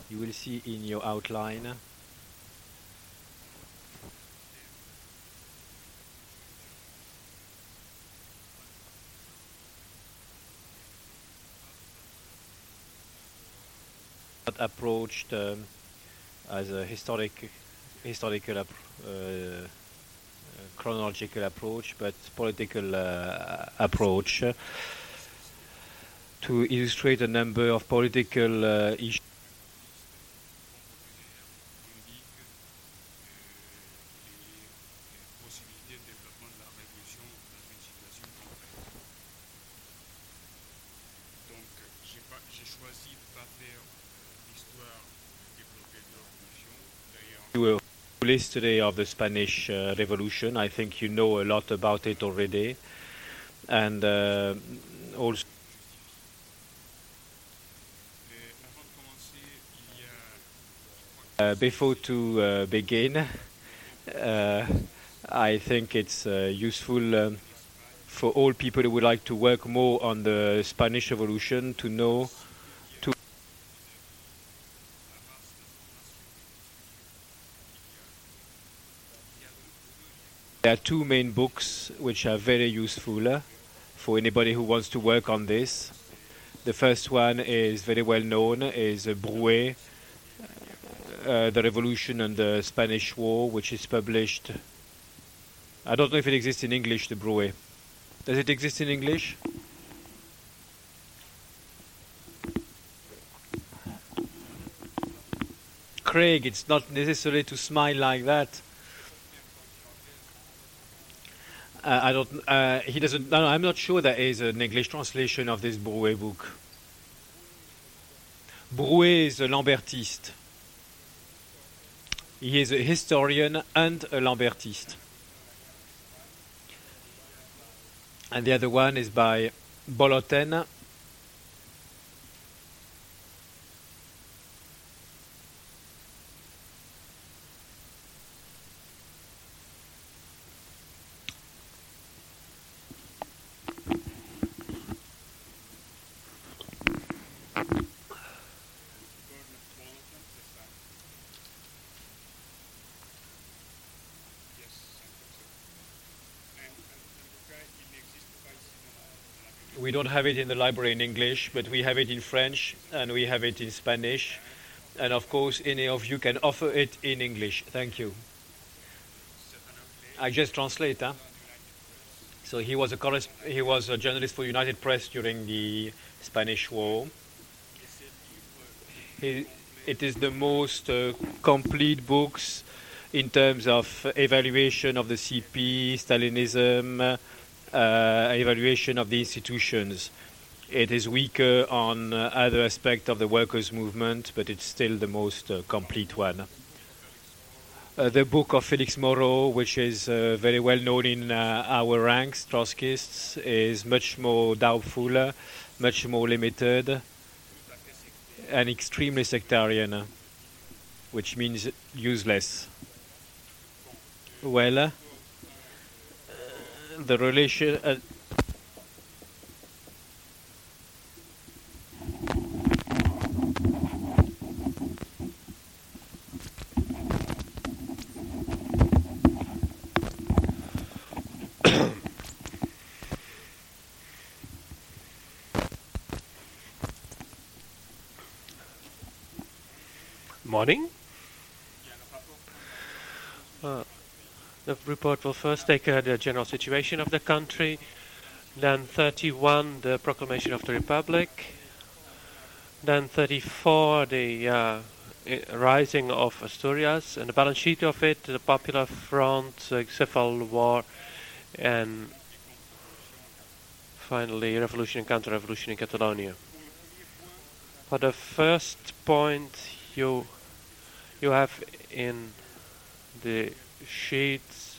You will see in your outline. Not approached as a historical, chronological approach, but political approach to illustrate a number of political issues. Do a full history of the Spanish Revolution. I think you know a lot about it already, and also. Before to begin, I think it's useful for all people who would like to work more on the Spanish Revolution to know. There are two main books which are very useful for anybody who wants to work on this. The first one is very well known, is Brouet, The Revolution and the Spanish War, which is published. I don't know if it exists in English, the Brouet. Does it exist in English? Craig, it's not necessary to smile like that. I don't. He doesn't. No, I'm not sure there is an English translation of this Brouet book. Brouet is a Lambertiste. He is a historian and a Lambertiste. And the other one is by Boloten. We don't have it in the library in English, but we have it in French and we have it in Spanish. And of course, any of you can offer it in English. Thank you. I just translate. Huh? So he was a journalist for United Press during the Spanish War. It is the most complete books in terms of evaluation of the CP, Stalinism, evaluation of the institutions. It is weaker on other aspects of the workers' movement, but it's still the most complete one. The book of Felix Moreau, which is very well known in our ranks, Trotskyists, is much more doubtful, much more limited, and extremely sectarian, which means useless. Well, the relation. Morning. The report will first take the general situation of the country, then 31, the proclamation of the Republic, then 34, the rising of Asturias, and the balance sheet of it, the Popular Front, civil war, and finally revolution and counter-revolution in Catalonia. For the first point, you have in the sheets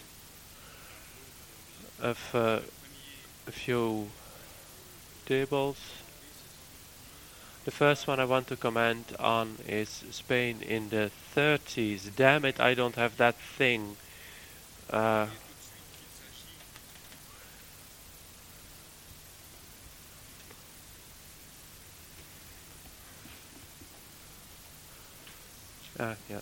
of a few tables. The first one I want to comment on is Spain in the 30s. Damn it, I don't have that thing. Yeah.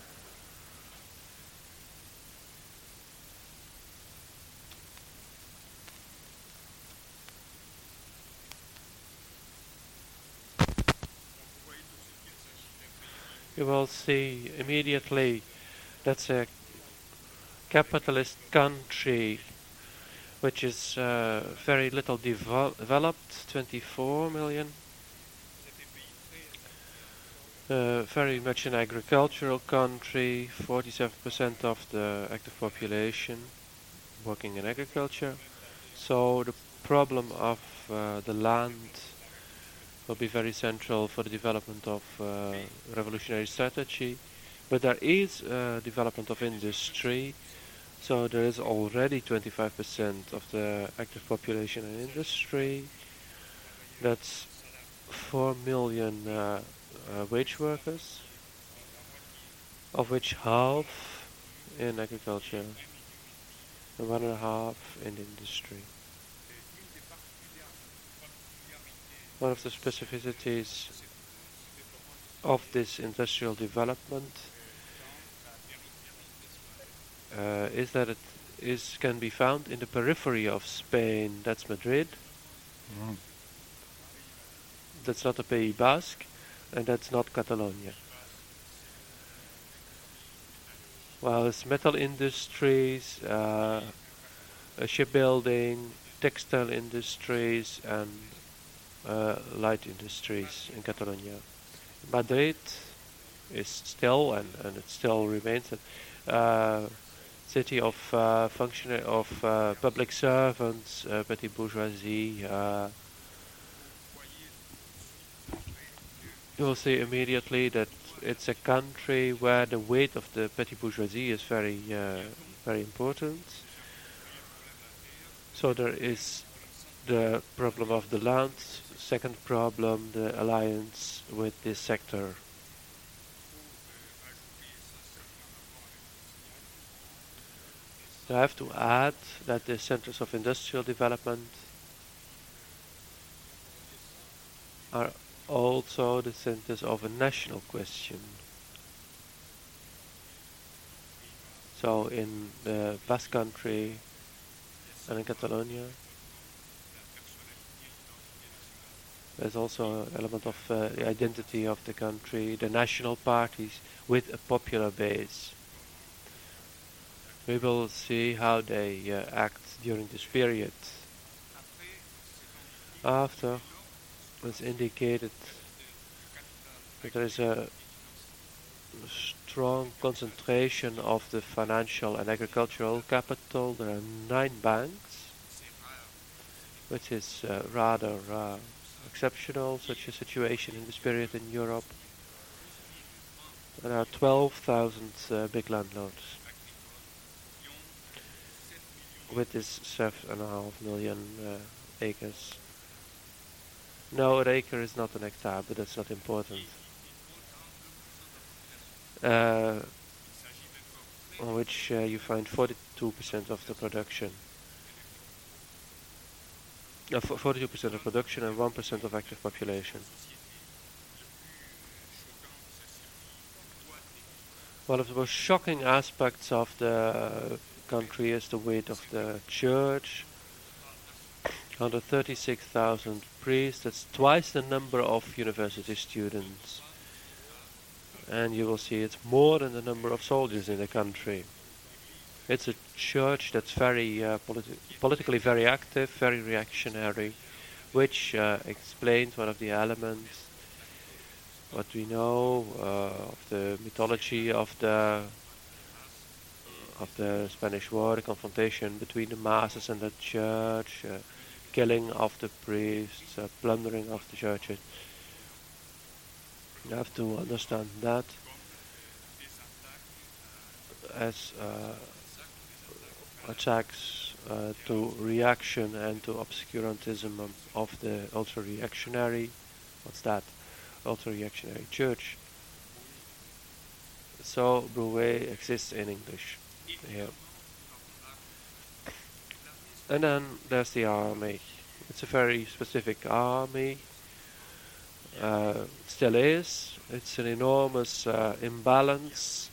You will see immediately that's a capitalist country which is very little developed, 24 million. Very much an agricultural country, 47% of the active population working in agriculture. So the problem of the land will be very central for the development of revolutionary strategy. But there is development of industry. So there is already 25% of the active population in industry. That's 4 million wage workers, of which half in agriculture and 1.5 in industry. One of the specificities of this industrial development is that it can be found in the periphery of Spain. That's Madrid. That's not the Pays Basque, and that's not Catalonia. Well, it's metal industries, shipbuilding, textile industries, and light industries in Catalonia. Madrid is still, and it still remains, a city of public servants, petty bourgeoisie. You will see immediately that it's a country where the weight of the petty bourgeoisie is very important. So there is the problem of the land. Second problem, the alliance with this sector. I have to add that the centers of industrial development are also the centers of a national question. So in the Basque Country and in Catalonia, there's also an element of the identity of the country, the national parties with a popular base. We will see how they act during this period. After, it's indicated that there is a strong concentration of the financial and agricultural capital. There are 9 banks, which is rather exceptional, such a situation in this period in Europe. There are 12,000 big landlords with this 7.5 million acres. No, an acre is not an hectare, but that's not important. On which you find 42% of the production. 42% of production and 1% of active population. One of the most shocking aspects of the country is the weight of the church. 136,000 priests, that's twice the number of university students. And you will see it's more than the number of soldiers in the country. It's a church that's very politically very active, very reactionary, which explains one of the elements, what we know of the mythology of the Spanish War, the confrontation between the masses and the church, killing of the priests, plundering of the churches. You have to understand that as attacks to reaction and to obscurantism of the ultra-reactionary, what's that? Ultra-reactionary church. So Brouwer exists in English here. And then there's the army. It's a very specific army. still is. It's an enormous imbalance.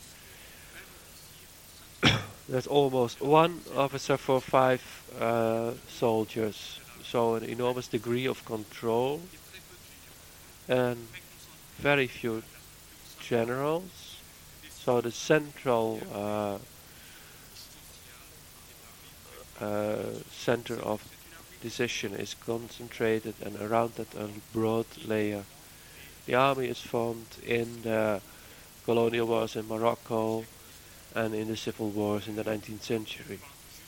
There's almost one officer for 5 soldiers, so an enormous degree of control, and very few generals. So the central center of decision is concentrated, and around that a broad layer. The army is formed in the colonial wars in Morocco and in the civil wars in the 19th century.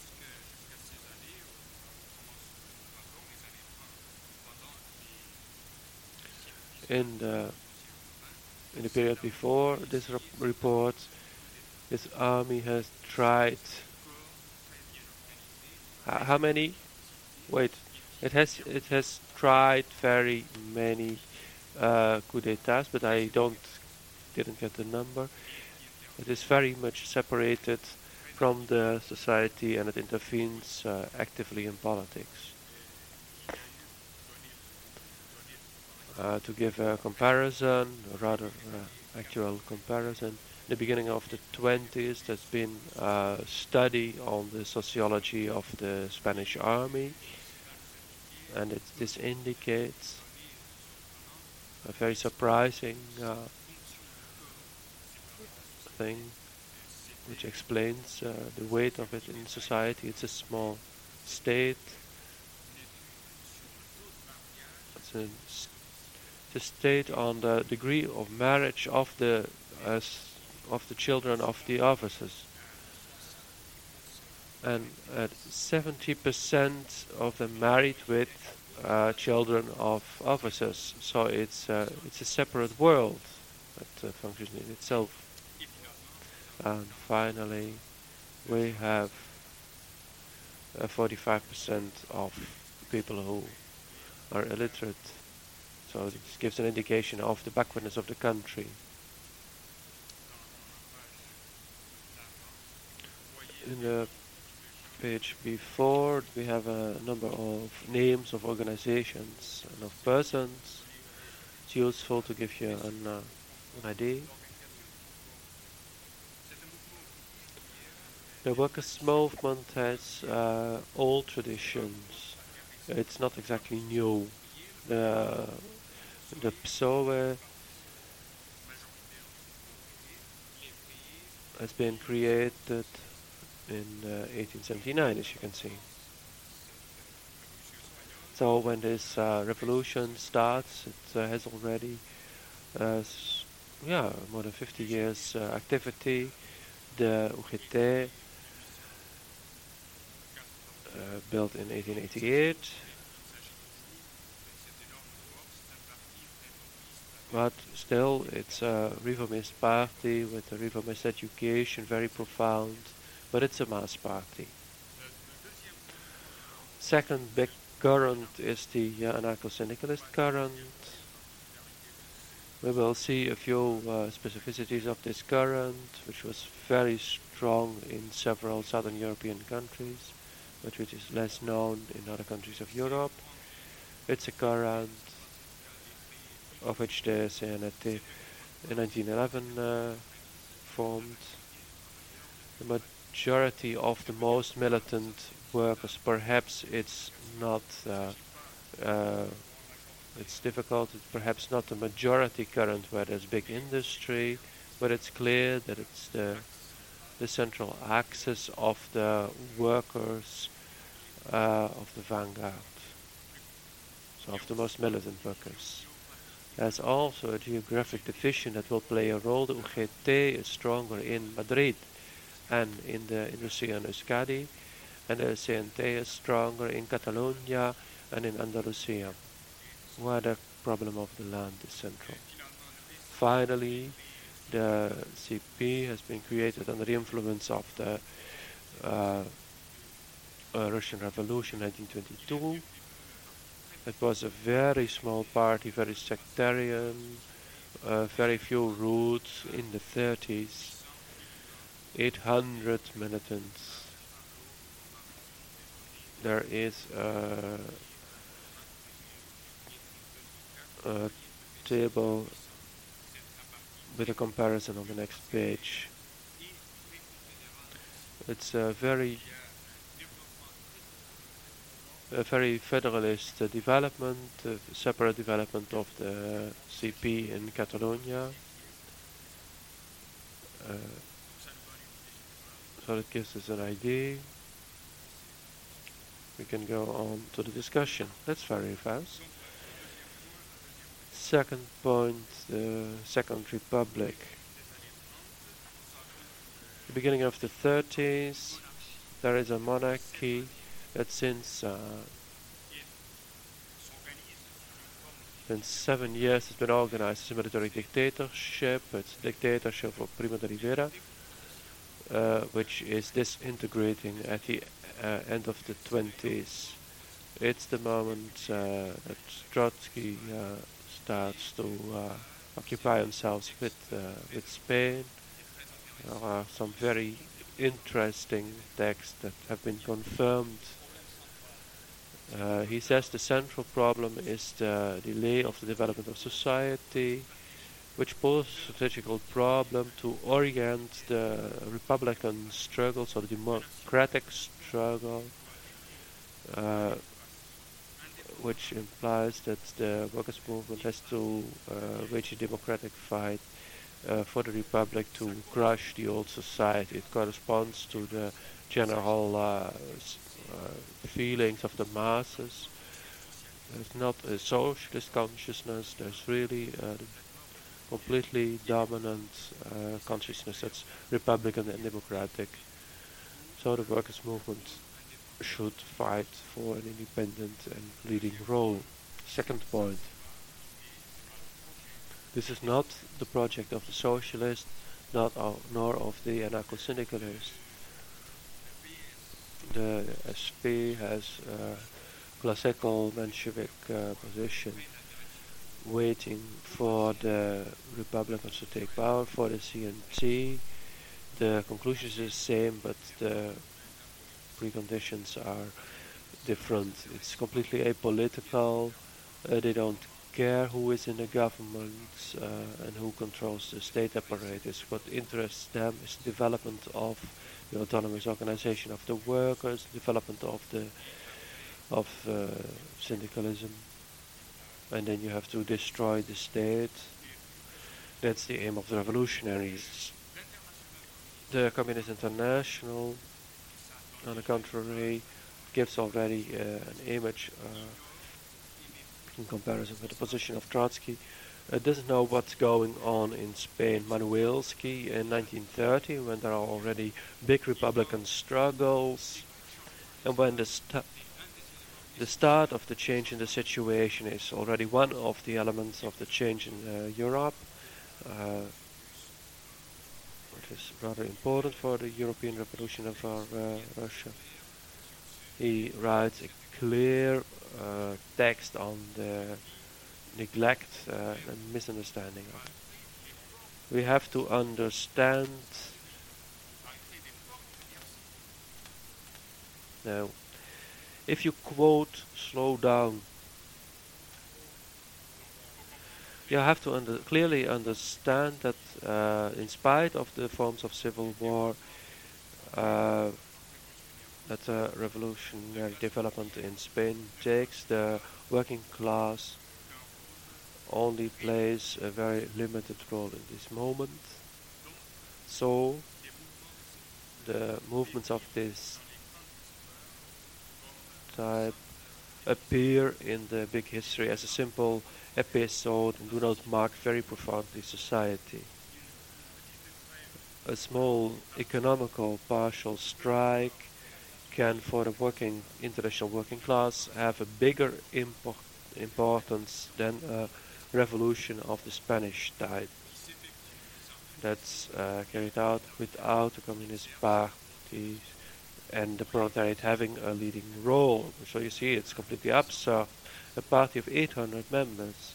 In the period before this report, this army has tried how many? Wait, it has tried very many coup d'états, but I didn't get the number. It is very much separated from the society, and it intervenes actively in politics. To give a comparison, a rather actual comparison, in the beginning of the 20s, there's been a study on the sociology of the Spanish army, and this indicates a very surprising thing, which explains the weight of it in society. It's a small state. It's a state on the degree of marriage of the children of the officers, and 70% of them married with children of officers. So it's a separate world that functions in itself. And finally, we have 45% of people who are illiterate. So this gives an indication of the backwardness of the country. In the page before, we have a number of names of organizations and of persons. It's useful to give you an idea. The workers' movement has old traditions. It's not exactly new. The PSOE has been created in 1879, as you can see. So when this revolution starts, it has already more than 50 years activity. The UGT, built in 1888, but still it's a reformist party with a reformist education, very profound, but it's a mass party. Second big current is the anarcho-syndicalist current. We will see a few specificities of this current, which was very strong in several southern European countries, but which is less known in other countries of Europe. It's a current of which the CNT in 1911 formed. The majority of the most militant workers, perhaps it's not, it's difficult, it's perhaps not the majority current where there's big industry, but it's clear that it's the central axis of the workers of the vanguard, so of the most militant workers. There's also a geographic division that will play a role. The UGT is stronger in Madrid and in the industry in Euskadi, and the CNT is stronger in Catalonia and in Andalusia, where the problem of the land is central. Finally, the CP has been created under the influence of the Russian Revolution 1922. It was a very small party, very sectarian, very few roots. In the 30s, 800 militants. There is a table with a comparison on the next page. It's a very federalist development, separate development of the CP in Catalonia. So that gives us an idea. We can go on to the discussion. That's very fast. Second point, the Second Republic. The beginning of the 30s, there is a monarchy that since 7 years has been organized as a military dictatorship. It's the dictatorship of Primo de Rivera, which is disintegrating at the end of the 20s. It's the moment that Trotsky starts to occupy himself with Spain. There are some very interesting texts that have been confirmed. He says the central problem is the delay of the development of society, which poses a strategical problem to orient the republican struggles or the democratic struggle, which implies that the workers' movement has to wage a democratic fight for the republic to crush the old society. It corresponds to the general feelings of the masses. There's not a socialist consciousness, there's really completely dominant consciousness that's republican and democratic. So the workers' movement should fight for an independent and leading role. Second point. This is not the project of the socialist, nor of the anarcho-syndicalist. The SP has a classical Bolshevik position, waiting for the Republicans to take power, for the CNT. The conclusion is the same, but the preconditions are different. It's completely apolitical. They don't care who is in the government and who controls the state apparatus. What interests them is the development of the autonomous organization of the workers, development of syndicalism, and then you have to destroy the state. That's the aim of the revolutionaries. The Communist International, on the contrary, gives already an image in comparison with the position of Trotsky. Doesn't know what's going on in Spain. Manuelsky in 1930, when there are already big republican struggles, and when the start of the change in the situation is already one of the elements of the change in Europe, which is rather important for the European revolution of Russia. He writes a clear text on the neglect and misunderstanding of it. We have to understand. Now, if you quote slow down, you have to clearly understand that in spite of the forms of civil war, that revolutionary development in Spain takes, the working class only plays a very limited role in this moment. So the movements of this type appear in the big history as a simple episode and do not mark very profoundly society. A small economical partial strike can, for the international working class, have a bigger importance than a revolution of the Spanish type that's carried out without the Communist Party and the proletariat having a leading role. So you see, it's completely absurd. A party of 800 members.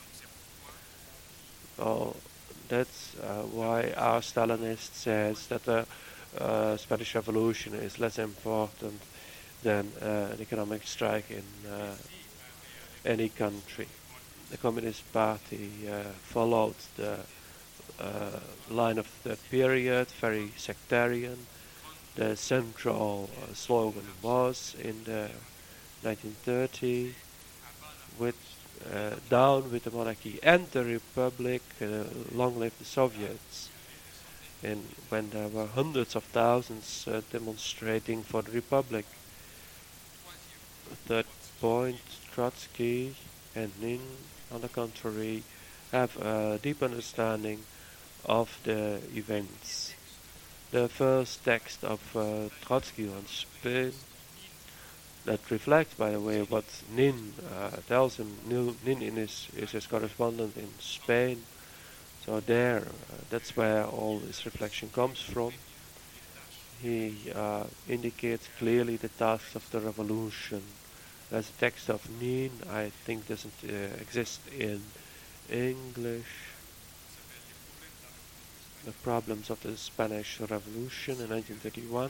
Oh, that's why our Stalinist says that the Spanish Revolution is less important than an economic strike in any country. The Communist Party followed the line of the period, very sectarian. The central slogan was in the 1930 with down with the monarchy and the republic, long live the Soviets. And when there were hundreds of thousands demonstrating for the republic. The third point, Trotsky and Nin, on the contrary, have a deep understanding of the events. The first text of Trotsky on Spain that reflects, by the way, what Nin tells him. Nin is his correspondent in Spain, so there, that's where all this reflection comes from. He indicates clearly the tasks of the revolution. There's a text of Nin, I think doesn't exist in English. The problems of the Spanish Revolution in 1931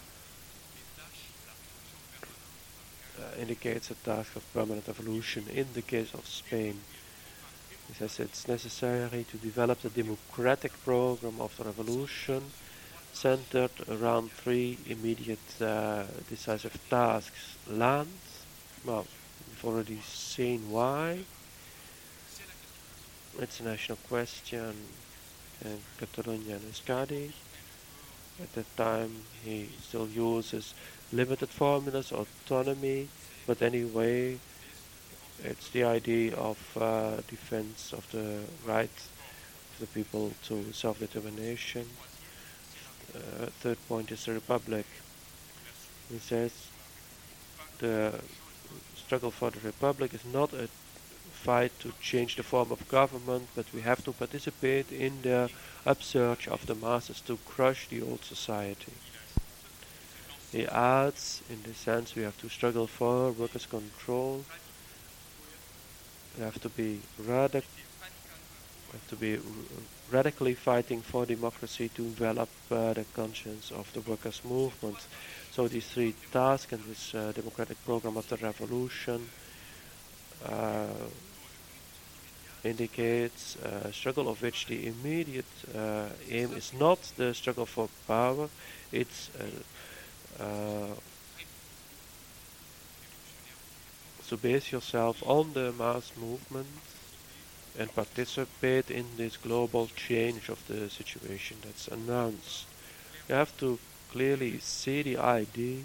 indicates a task of permanent evolution in the case of Spain. He says it's necessary to develop the democratic program of the revolution centered around three immediate decisive tasks. Land, well, we've already seen why. It's a national question in Catalonia and Euskadi. At that time he still uses limited formulas, autonomy, but anyway it's the idea of defense of the right of the people to self-determination. Third point is the republic. He says the struggle for the republic is not a fight to change the form of government, but we have to participate in the upsurge of the masses to crush the old society. He adds, in this sense, we have to struggle for workers' control. We have to be radically fighting for democracy to develop the conscience of the workers' movement. So these three tasks and this democratic program of the revolution indicates a struggle of which the immediate aim is not the struggle for power, it's to base yourself on the mass movement and participate in this global change of the situation that's announced. You have to clearly see the idea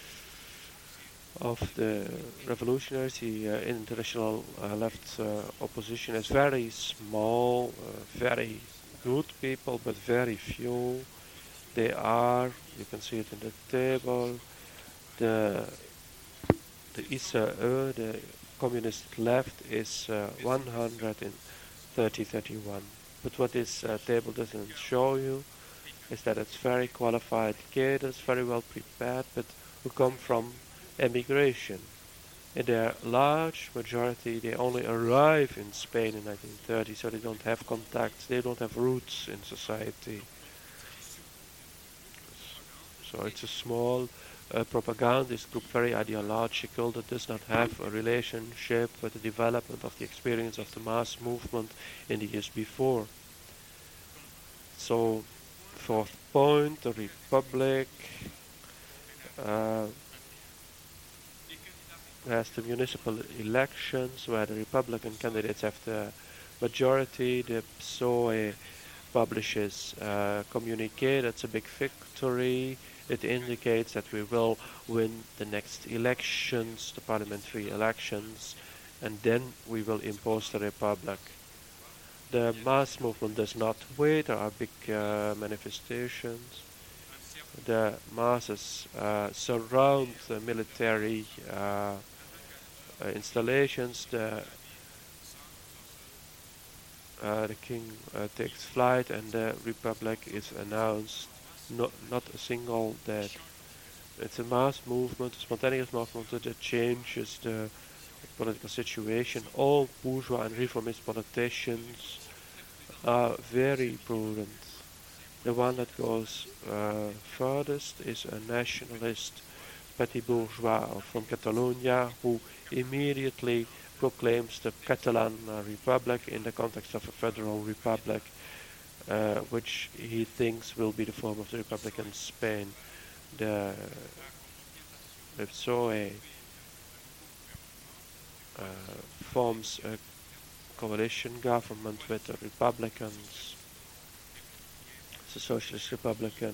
of the revolutionaries. The international left opposition is very small, very good people, but very few. They are, you can see it in the table, the ISAE, the communist left, is 131. But what this table doesn't show you is that it's very qualified cadres, very well prepared, but who come from emigration. In their large majority, they only arrive in Spain in 1930, so they don't have contacts, they don't have roots in society. So it's a small propagandist group, very ideological, that does not have a relationship with the development of the experience of the mass movement in the years before. So, fourth point, the republic has the municipal elections where the Republican candidates have the majority. The PSOE publishes a communique, that's a big victory. It indicates that we will win the next elections, the parliamentary elections, and then we will impose the republic. The mass movement does not wait, there are big manifestations. The masses surround the military installations. The king takes flight and the republic is announced. Not a single dead. It's a mass movement, a spontaneous movement that changes the political situation. All bourgeois and reformist politicians are very prudent. The one that goes furthest is a nationalist petit bourgeois from Catalonia who immediately proclaims the Catalan Republic in the context of a federal republic, which he thinks will be the form of the Republic in Spain. The PSOE forms a coalition government with the Republicans, the Socialist Republican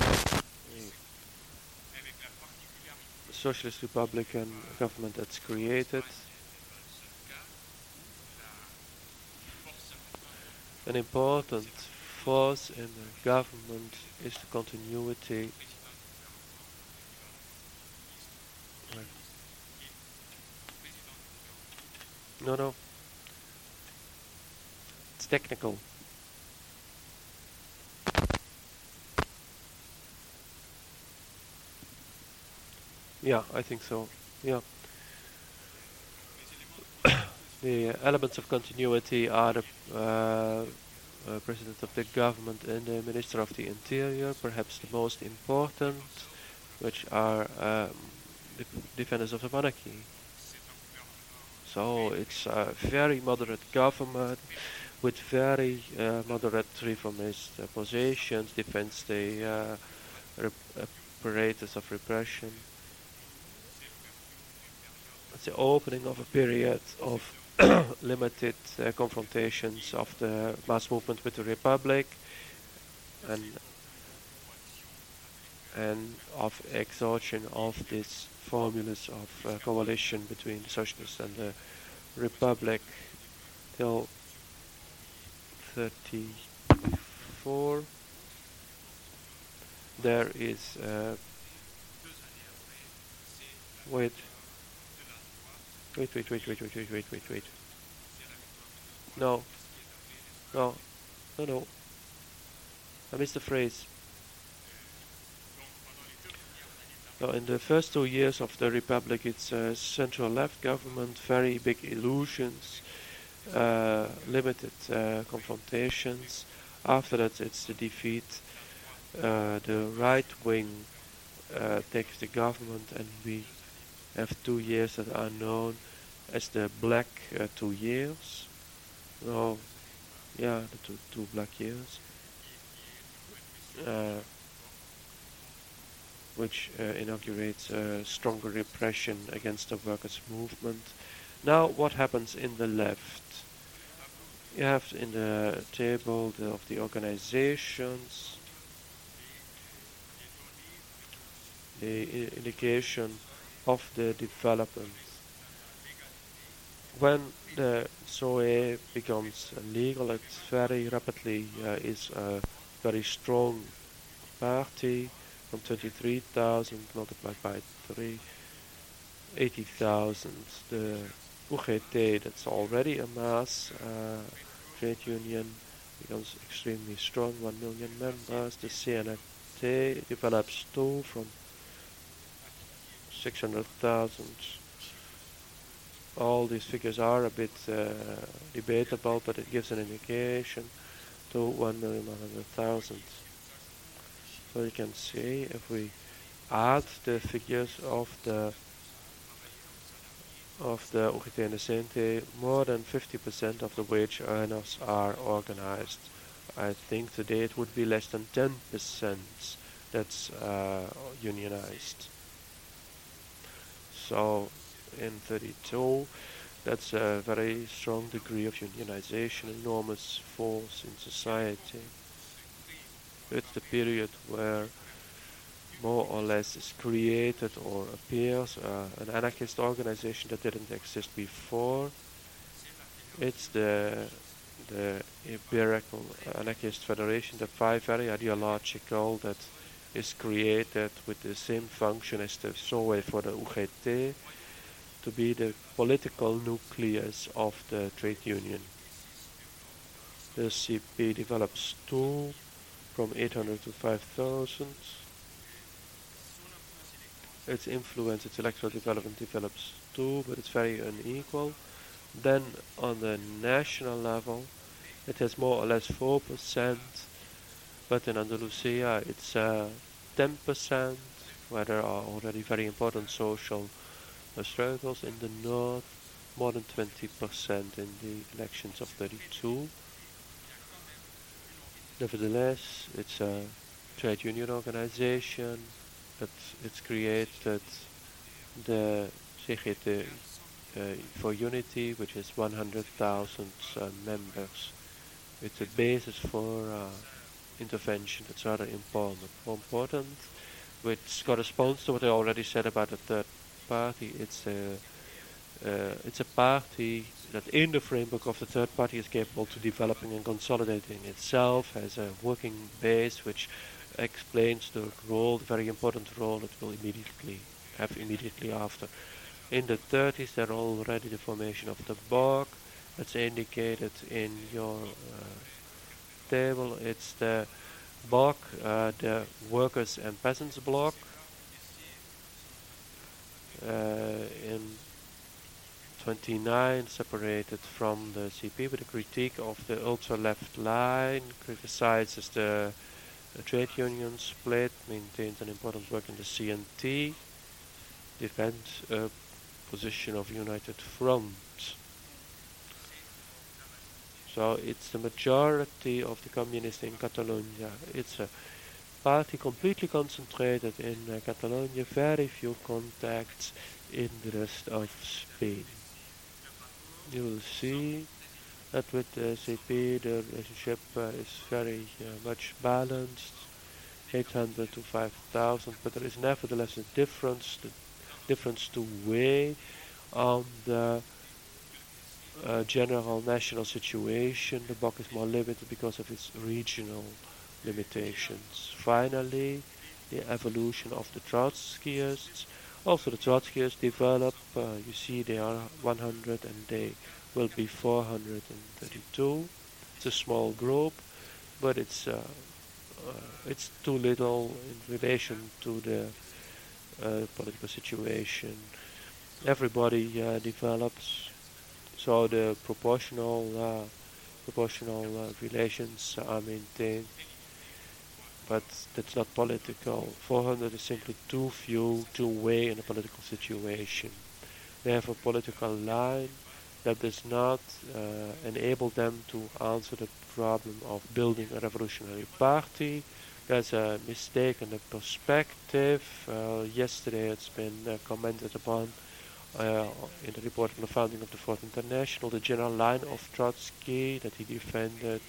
government that's created. An important force in the government is the continuity No, it's technical. Yeah, I think so. Yeah. The elements of continuity are the President of the government and the Minister of the Interior, perhaps the most important, which are the defenders of the monarchy. So it's a very moderate government with very moderate reformist positions, defends the apparatus of repression. It's the opening of a period of limited confrontations of the mass movement with the Republic and of exhaustion of these formulas of coalition between the Socialists and the Republic till 34. There is wait. No. I missed the phrase. So in the first 2 years of the Republic, it's a central left government, very big illusions, limited confrontations. After that, it's the defeat. The right wing takes the government, and we have 2 years that are known as the Black 2 years. Oh, yeah, the two black years. Which inaugurates a stronger repression against the workers' movement. Now, what happens in the left? You have in the table of the organizations the indication of the development. When the PSOE becomes legal, it very rapidly is a very strong party. From 23,000 multiplied by 3, 80,000. The UGT, that's already a mass trade union, becomes extremely strong, 1 million members. The CNT develops too from 600,000. All these figures are a bit debatable, but it gives an indication to 1,100,000. So you can see if we add the figures of the UGT and the CNT, more than 50% of the wage earners are organized. I think today it would be less than 10% that's unionized. So in 32, that's a very strong degree of unionization, enormous force in society. It's the period where more or less is created or appears an anarchist organization that didn't exist before. It's the Iberical Anarchist Federation, the very ideological, that is created with the same function as the PSOE for the UGT, to be the political nucleus of the trade union. The CP develops too, from 800 to 5,000. Its influence, its electoral development develops too, but it's very unequal. Then on the national level, it has more or less 4%, but in Andalusia it's 10%, where there are already very important social struggles. In the north, more than 20% in the elections of 32. Nevertheless, it's a trade union organization that it's created the CGT for Unity, which is 100,000 members. It's a basis for intervention that's rather important, which corresponds to what I already said about the third party. It's a party that in the framework of the third party is capable to developing and consolidating itself, has a working base which explains the role, the very important role it will have immediately after. In the 30s there are already the formation of the BOC, that's indicated in your table. It's the BOC, the Workers and Peasants Bloc. In 29, separated from the CP with a critique of the ultra-left line, criticizes the trade union split, maintains an important work in the CNT, defends a position of united front. So it's the majority of the communists in Catalonia. It's a party completely concentrated in Catalonia, very few contacts in the rest of Spain. You will see that with the CP the relationship is very much balanced, 800 to 5,000, but there is nevertheless a difference to weigh on the general national situation. The BOC is more limited because of its regional limitations. Finally, the evolution of the Trotskyists. Also the Trotskyists develop, you see they are 100 and they will be 432. It's a small group, but it's too little in relation to the political situation. Everybody develops, so the proportional relations are maintained, but that's not political. 400 is simply too few to weigh in a political situation. They have a political line that does not enable them to answer the problem of building a revolutionary party. There's a mistake in the perspective. Yesterday it's been commented upon in the report on the founding of the Fourth International, the general line of Trotsky that he defended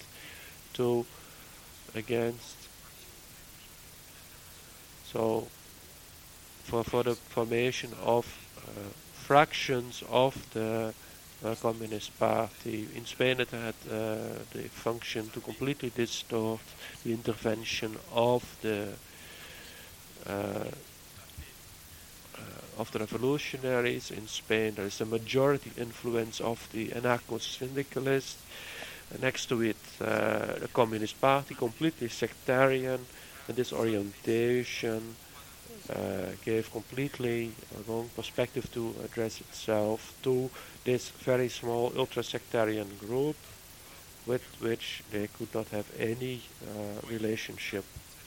against. So for the formation of fractions of the Communist Party. In Spain it had the function to completely distort the intervention of the revolutionaries. In Spain there is a majority influence of the anarcho-syndicalists. Next to it the Communist Party, completely sectarian, and this orientation gave completely wrong perspective to address itself to this very small ultra-sectarian group with which they could not have any relationship.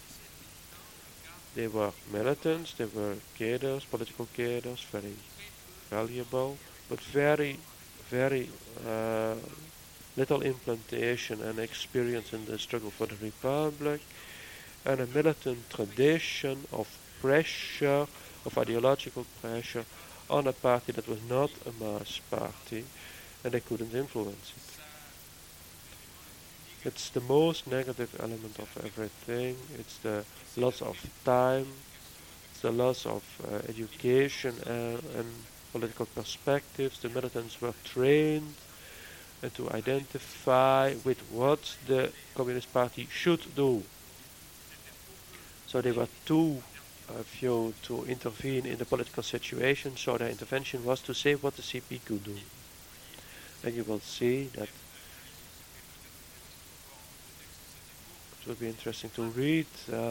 They were militants, they were cadres, political cadres, very valuable, but very, very little implantation and experience in the struggle for the Republic, and a militant tradition of pressure, of ideological pressure on a party that was not a mass party, and they couldn't influence it. It's the most negative element of everything. It's the loss of time, it's the loss of education and political perspectives. The militants were trained to identify with what the Communist Party should do. So they were too few to intervene in the political situation, so their intervention was to say what the CP could do. And you will see that it will be interesting to read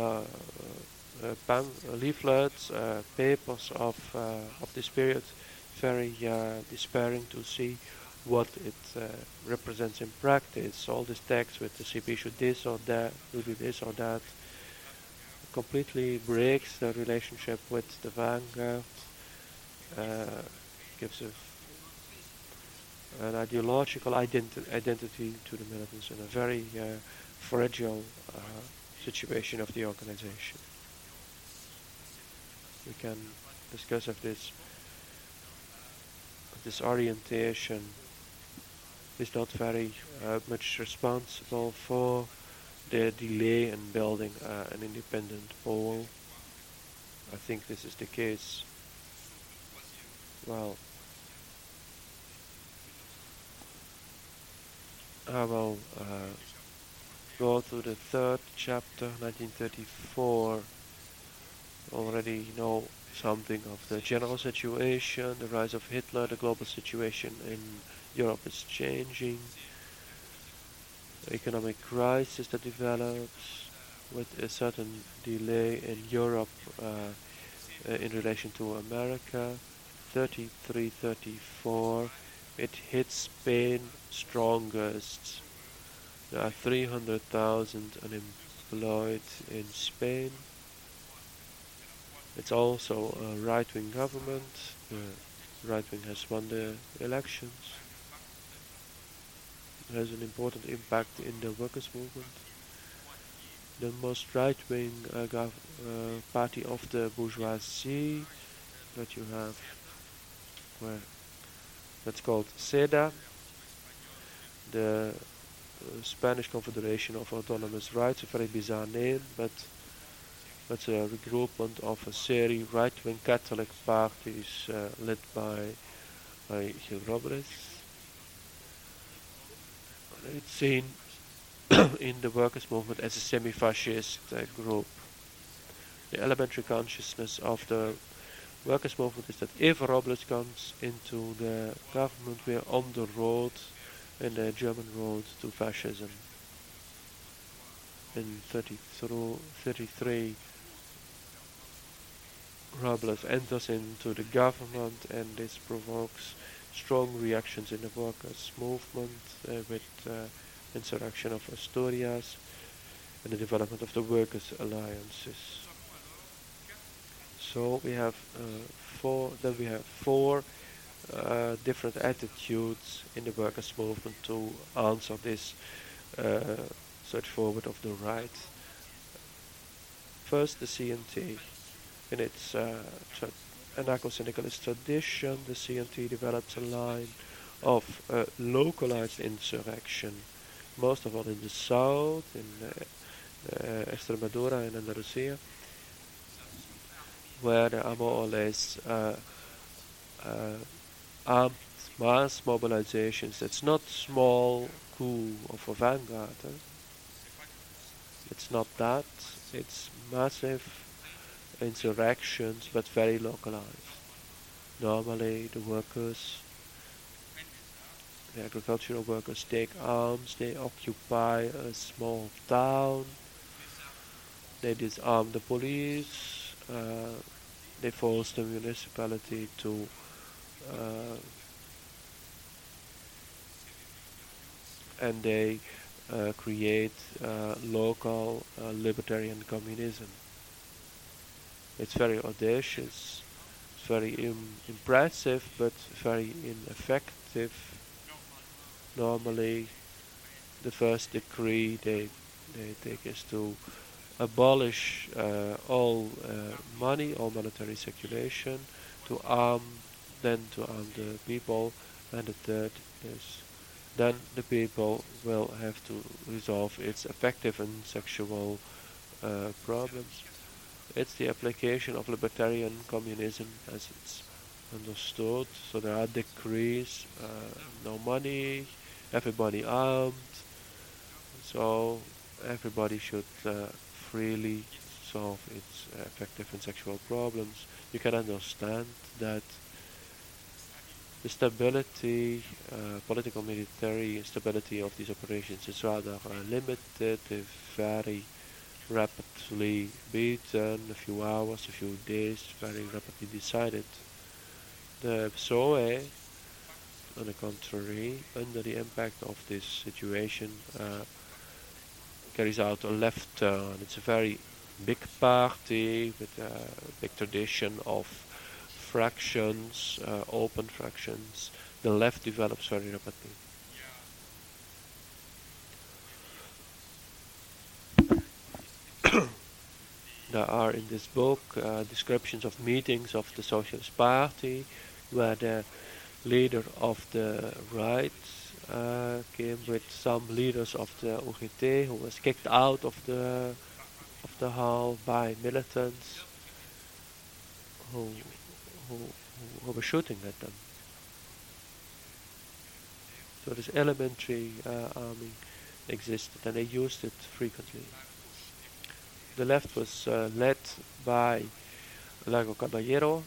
leaflets, papers of this period, very despairing to see what it represents in practice. All this text with the CP should this or that, will be this or that, completely breaks the relationship with the vanguard, gives a an ideological identity to the militants and a very fragile situation of the organization. We can discuss if this orientation is not very much responsible for the delay in building an independent pole. I think this is the case. Well, I will go to the third chapter, 1934. Already know something of the general situation, the rise of Hitler, the global situation in Europe is changing, economic crisis that develops with a certain delay in Europe in relation to America. 33, 34, it hits Spain strongest. There are 300,000 unemployed in Spain. It's also a right-wing government. The right-wing has won the elections. It has an important impact in the workers' movement. The most right-wing party of the bourgeoisie that you have, that's called SEDA, the Spanish Confederation of Autonomous Rights, a very bizarre name, but that's a regroupment of a series right-wing Catholic parties led by Gil Robles. It's seen in the workers' movement as a semi-fascist group. The elementary consciousness of the workers' movement is that if Robles comes into the government, we are on the road, in the German road to fascism. In 33, Robles enters into the government, and this provokes strong reactions in the workers' movement with insurrection of Asturias and the development of the workers' alliances. So we have four different attitudes in the workers' movement to answer this search forward of the right. First, the CNT. In its anarcho-syndicalist tradition, the CNT develops a line of localized insurrection, most of all in the south, in Extremadura and Andalusia, where there are more or less armed mass mobilizations. It's not small coup of a vanguard. It's not that. It's massive insurrections, but very localized. Normally, the agricultural workers take arms, they occupy a small town, they disarm the police, they force the municipality to and they create local libertarian communism. It's very audacious, it's very impressive, but very ineffective. Normally, the first decree they take is to abolish all money, all monetary circulation, to arm the people, and the third is then the people will have to resolve its affective and sexual problems. It's the application of libertarian communism as it's understood. So there are decrees, no money, everybody armed, so everybody should freely solve its affective and sexual problems. You can understand that the stability, political military stability of these operations is rather limited. They're very rapidly beaten, a few hours, a few days, very rapidly decided. The PSOE, on the contrary, under the impact of this situation, carries out a left turn. It's a very big party with a big tradition of fractions, open fractions, the left develops very rapidly. There are in this book descriptions of meetings of the Socialist Party where the leader of the right came with some leaders of the UGT who was kicked out of the hall by militants who, who were shooting at them. So this elementary army existed and they used it frequently. The left was led by Lago Caballero,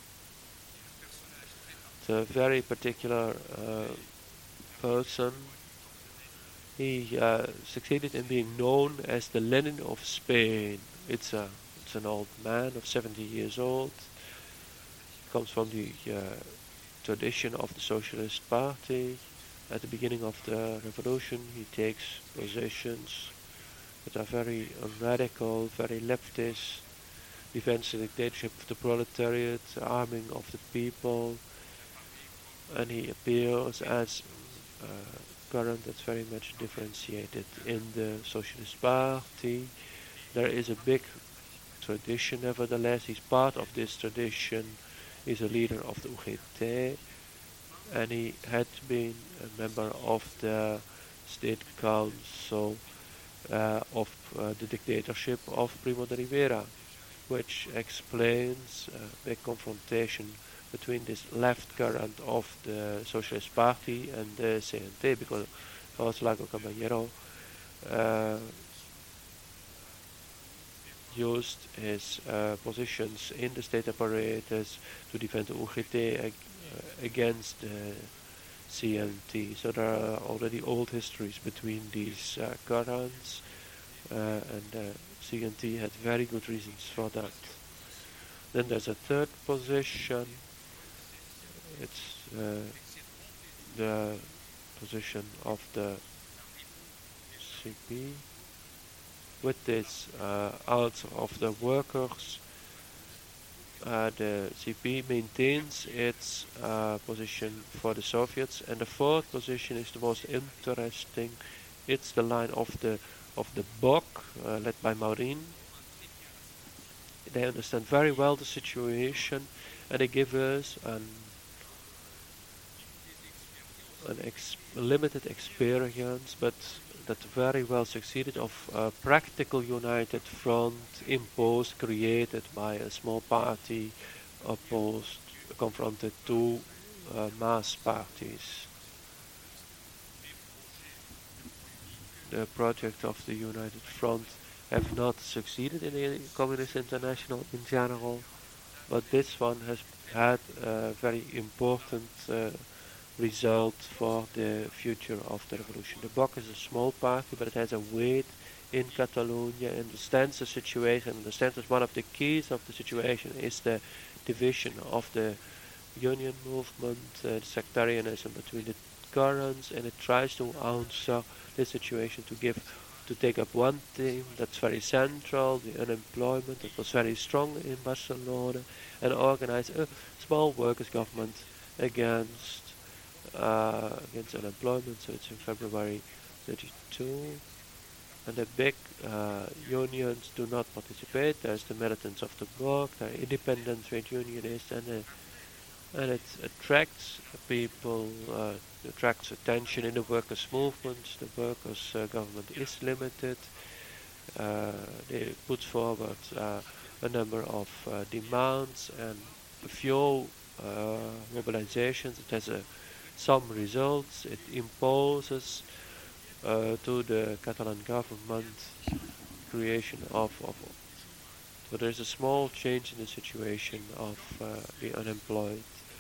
a very particular person. He succeeded in being known as the Lenin of Spain. It's an old man of 70 years old. Comes from the tradition of the Socialist Party. At the beginning of the revolution, he takes positions that are very radical, very leftist, defends the dictatorship of the proletariat, arming of the people, and he appears as a current that's very much differentiated in the Socialist Party. There is a big tradition, nevertheless. He's part of this tradition. He's a leader of the UGT, and he had been a member of the State Council of the dictatorship of Primo de Rivera, which explains a big confrontation between this left current of the Socialist Party and the CNT, because Lago Caballero used his positions in the state apparatus to defend the UGT against the CNT. So there are already old histories between these currents, and CNT had very good reasons for that. Then there's a third position. It's the position of the CP with this answer of the workers. The CP maintains its position for the Soviets, and the fourth position is the most interesting. It's the line of the BOK, led by Maurin. They understand very well the situation, and they give us a limited experience, but that very well succeeded, of a practical united front imposed, created by a small party confronted to mass parties. The project of the United Front have not succeeded in the Communist International in general, but this one has had a very important result for the future of the revolution. The BOK is a small party, but it has a weight in Catalonia, understands the situation, understands that one of the keys of the situation is the division of the union movement, the sectarianism between the currents, and it tries to answer the situation to take up one theme that's very central, the unemployment that was very strong in Barcelona, and organize a small workers' government against unemployment. So it's in February 32, and the big unions do not participate. There's the militants of the BOK, there are independent trade unionists, and it attracts people, attracts attention in the workers' movement. The workers' government is limited. They put forward a number of demands and a few mobilizations. It has some results. It imposes to the Catalan government creation of so there's a small change in the situation of the unemployed.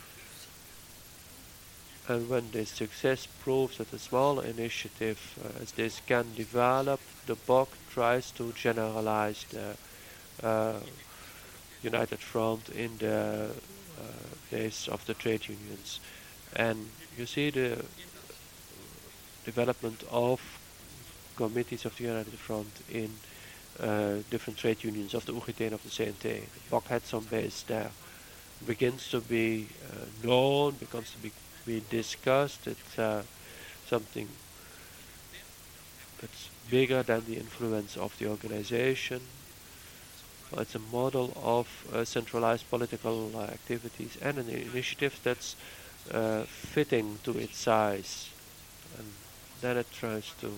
And when this success proves that a small initiative as this can develop, the BOK tries to generalize the United Front in the base of the trade unions. And you see the development of committees of the United Front in different trade unions of the UGT and of the CNT. The BOK had some base there. Begins to be known, becomes to be we discussed. It's something that's bigger than the influence of the organization. It's a model of centralized political activities and an initiative that's fitting to its size. And then it tries to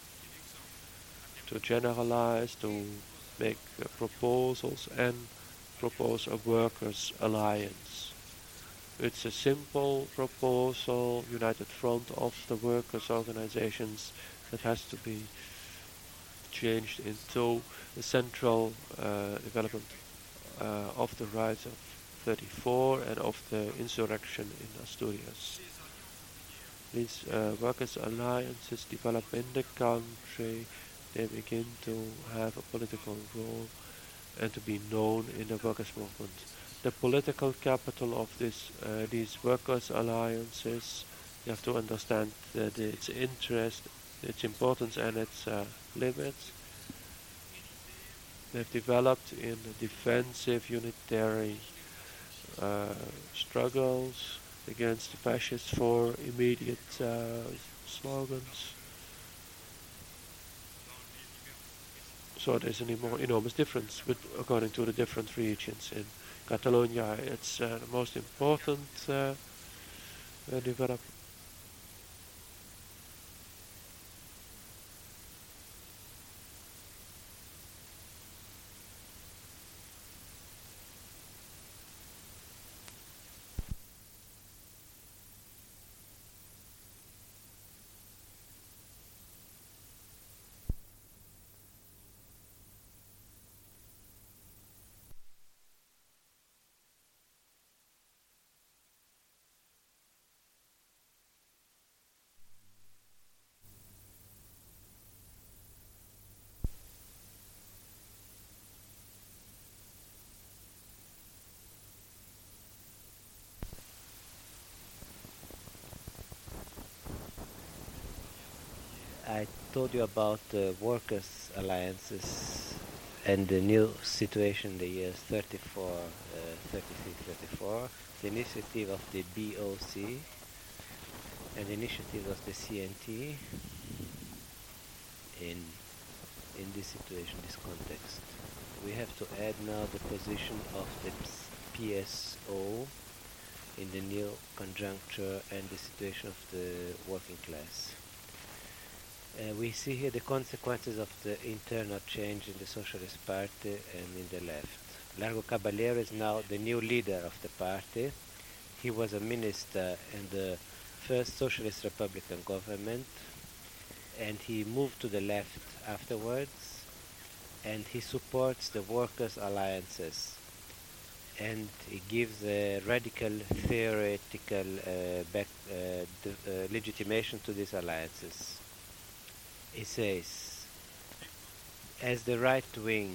generalize, to make proposals and propose a workers' alliance. It's a simple proposal, united front of the workers' organizations, that has to be changed into the central development of the rights of 34 and of the insurrection in Asturias. These workers' alliances develop in the country. They begin to have a political role and to be known in the workers' movement. The political capital of these workers' alliances, you have to understand that its interest, its importance and its limits. They've developed in defensive unitary struggles against the fascists for immediate slogans. So there's an enormous difference according to the different regions. In Catalonia, it's the most important development. I told you about the workers' alliances and the new situation in the years 34, 33, 34, the initiative of the BOC and the initiative of the CNT in this situation, this context. We have to add now the position of the PSO in the new conjuncture and the situation of the working class. We see here the consequences of the internal change in the Socialist Party and in the left. Largo Caballero is now the new leader of the party. He was a minister in the first Socialist Republican government, and he moved to the left afterwards, and he supports the workers' alliances, and he gives a radical theoretical legitimation to these alliances. He says, as the right wing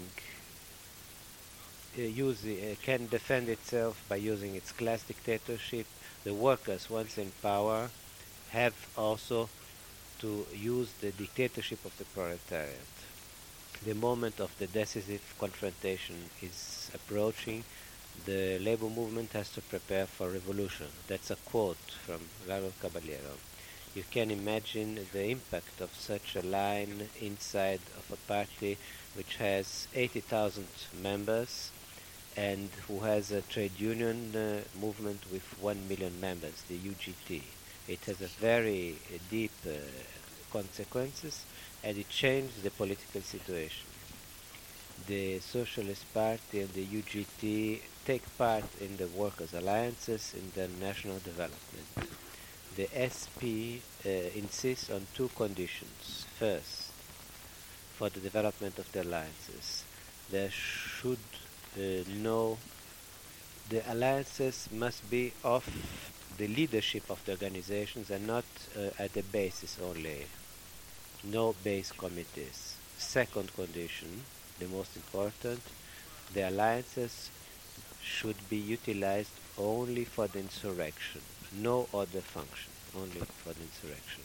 can defend itself by using its class dictatorship, the workers, once in power, have also to use the dictatorship of the proletariat. The moment of the decisive confrontation is approaching. The labor movement has to prepare for revolution. That's a quote from Largo Caballero. You can imagine the impact of such a line inside of a party which has 80,000 members and who has a trade union movement with 1 million members, the UGT. It has a very deep consequences, and it changed the political situation. The Socialist Party and the UGT take part in the workers' alliances in the national development. The SP insists on two conditions. First, for the development of the alliances, there should the alliances must be of the leadership of the organizations and not at the basis only. No base committees. Second condition, the most important, the alliances should be utilized only for the insurrection. No other function, only for the insurrection.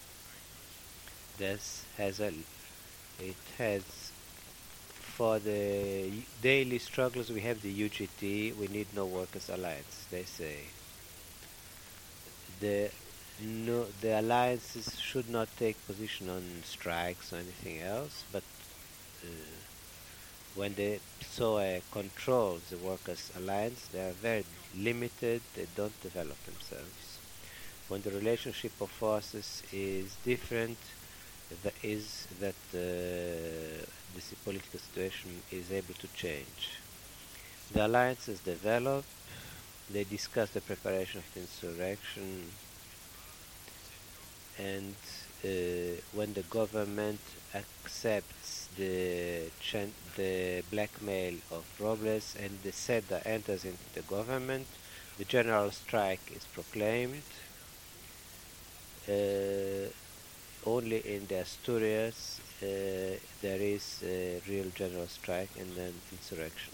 It has for the daily struggles we have the UGT, we need no workers' alliance, they say. the the alliances should not take position on strikes or anything else, but uh, when the SOA controls the workers' alliance, they are very limited, they don't develop themselves. When the relationship of forces is different, that the political situation is able to change. The alliances develop, they discuss the preparation of the insurrection, and when the government accepts the blackmail of Robles and the SEDA enters into the government, the general strike is proclaimed. Only in the Asturias there is a real general strike and then insurrection.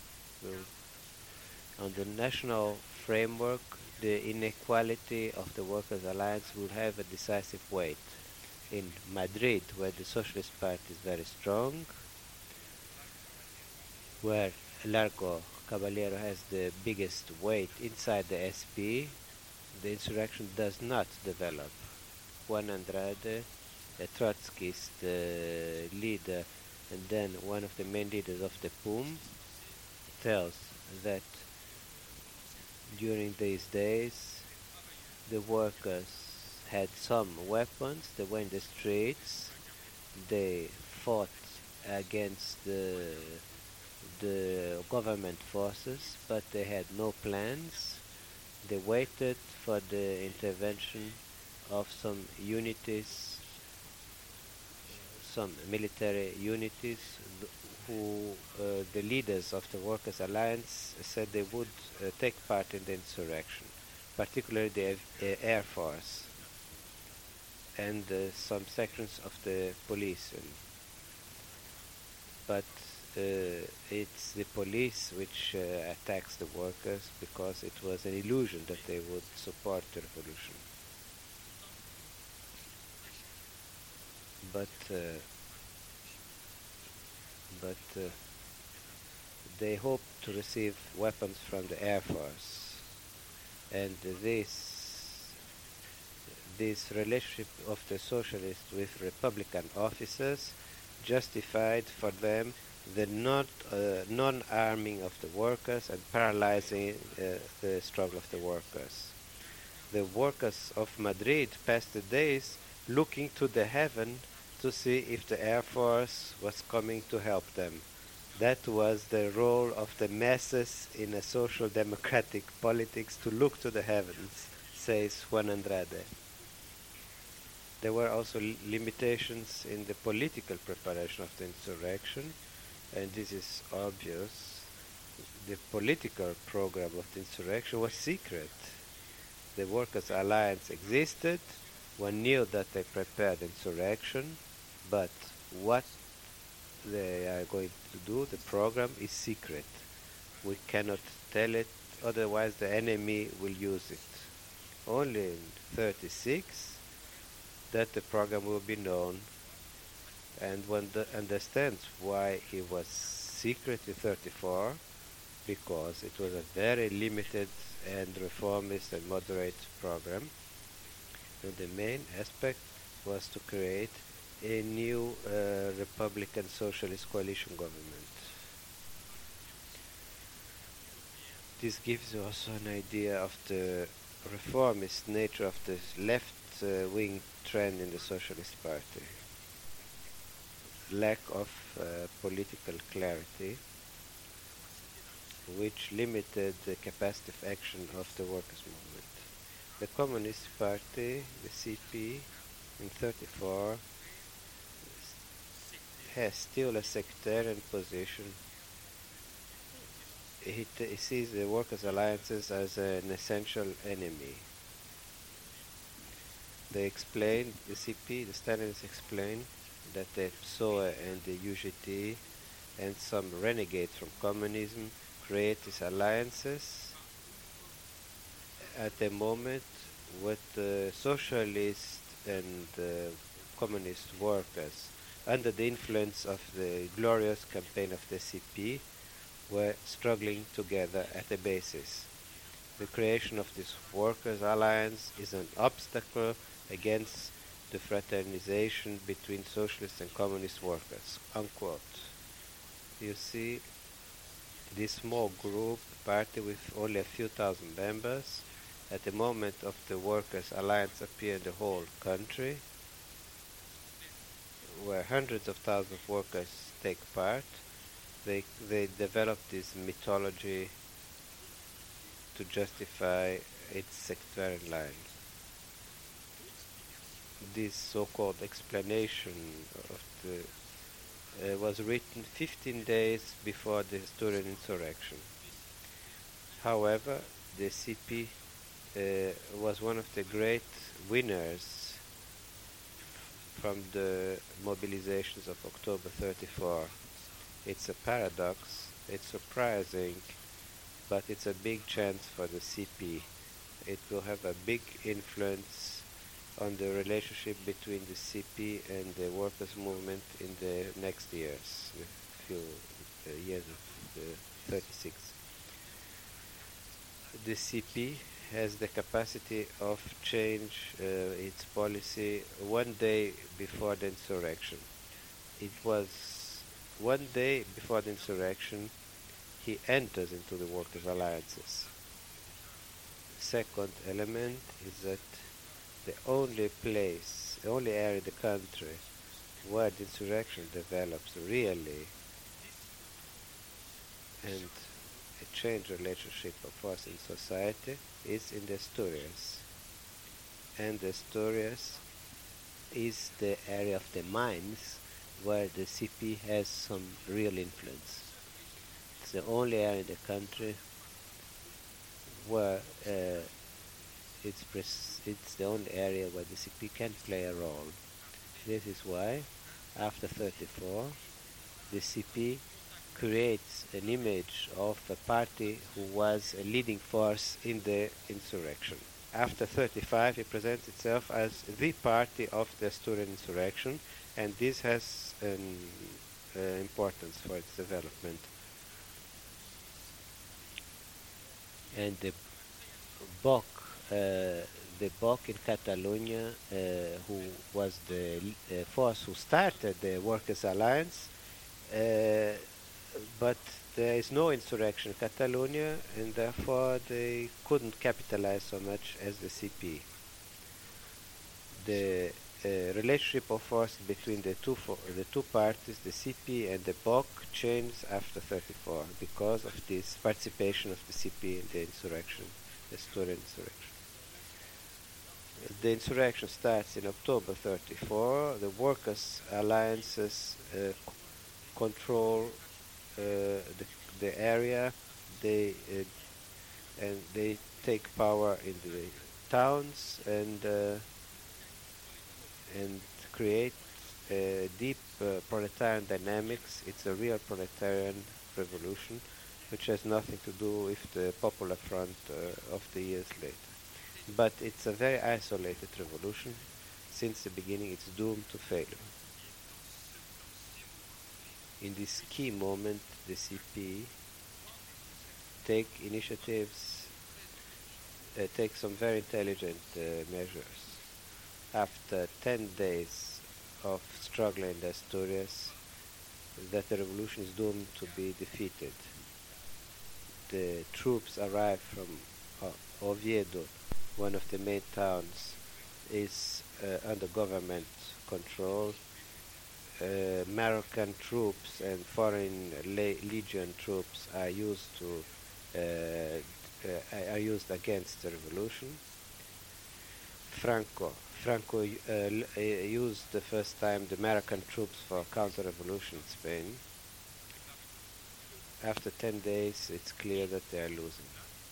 So on the national framework, the inequality of the Workers' Alliance will have a decisive weight. In Madrid, where the Socialist Party is very strong, where Largo Caballero has the biggest weight inside the SP, the insurrection does not develop. Juan Andrade, a Trotskyist leader, and then one of the main leaders of the PUM, tells that during these days the workers had some weapons, they went in the streets, they fought against the government forces, but they had no plans. They waited for the intervention of some unities, some military unities, who the leaders of the Workers' Alliance said they would take part in the insurrection, particularly the Air Force and some sections of the police. But it's the police which attacks the workers because it was an illusion that they would support the revolution. But they hope to receive weapons from the Air Force, and this relationship of the socialists with Republican officers justified for them the non-arming of the workers and paralyzing the struggle of the workers. The workers of Madrid passed the days looking to the heaven to see if the Air Force was coming to help them. That was the role of the masses in a social democratic politics, to look to the heavens, says Juan Andrade. There were also limitations in the political preparation of the insurrection, and this is obvious. The political program of the insurrection was secret. The Workers' Alliance existed. One knew that they prepared insurrection, but what they are going to do, the program, is secret. We cannot tell it, otherwise the enemy will use it. Only in 1936 that the program will be known, and one understands why it was secret in 1934, because it was a very limited and reformist and moderate program. And the main aspect was to create a new Republican Socialist coalition government. This gives you also an idea of the reformist nature of the left-wing trend in the Socialist Party. Lack of political clarity, which limited the capacity of action of the workers' movement. The Communist Party, the CP, in 1934, has still a sectarian position. It sees the workers' alliances as an essential enemy. They explain, the CP, the Stalinists explain that the PSOE and the UGT and some renegades from communism create these alliances at the moment with the socialist and communist workers, under the influence of the glorious campaign of the CP, were struggling together at the basis. The creation of this workers' alliance is an obstacle against the fraternization between socialist and communist workers, unquote. You see, this small group, party with only a few thousand members, at the moment of the workers' alliance appear in the whole country, where hundreds of thousands of workers take part. They develop this mythology to justify its sectarian line. This so-called explanation of the was written 15 days before the Asturian insurrection. However, the CP was one of the great winners from the mobilizations of October 34. It's a paradox, it's surprising, but it's a big chance for the CP. It will have a big influence on the relationship between the CP and the workers' movement in the next years, the few years of 36. The CP has the capacity of change its policy one day before the insurrection. It was one day before the insurrection he enters into the workers' alliances. Second element is that the only place, the only area in the country where the insurrection develops really and a change relationship of force in society is in the Asturias. And the Asturias is the area of the mines where the CP has some real influence. It's the only area in the country where it's the only area where the CP can play a role. This is why, after 34, the CP creates an image of a party who was a leading force in the insurrection. After 35, it presents itself as the party of the Asturian insurrection, and this has an importance for its development. And the BOC in Catalonia, who was the force who started the Workers' Alliance, but there is no insurrection in Catalonia, and therefore they couldn't capitalize so much as the CP. The relationship of force between the two parties, the CP and the BOC, changed after 34 because of this participation of the CP in the insurrection, the Asturian insurrection. The insurrection starts in October 34. The workers' alliances control the area. They take power in the towns and create deep proletarian dynamics. It's a real proletarian revolution, which has nothing to do with the Popular Front of the years later. But it's a very isolated revolution. Since the beginning, it's doomed to failure. In this key moment, the CP take some very intelligent measures. After 10 days of struggle in the Asturias, that the revolution is doomed to be defeated. The troops arrive from Oviedo, one of the main towns, is under government control. Moroccan troops and foreign legion troops are used against the revolution. Franco used the first time the Moroccan troops for counter-revolution in Spain. After 10 days, it's clear that they are losing.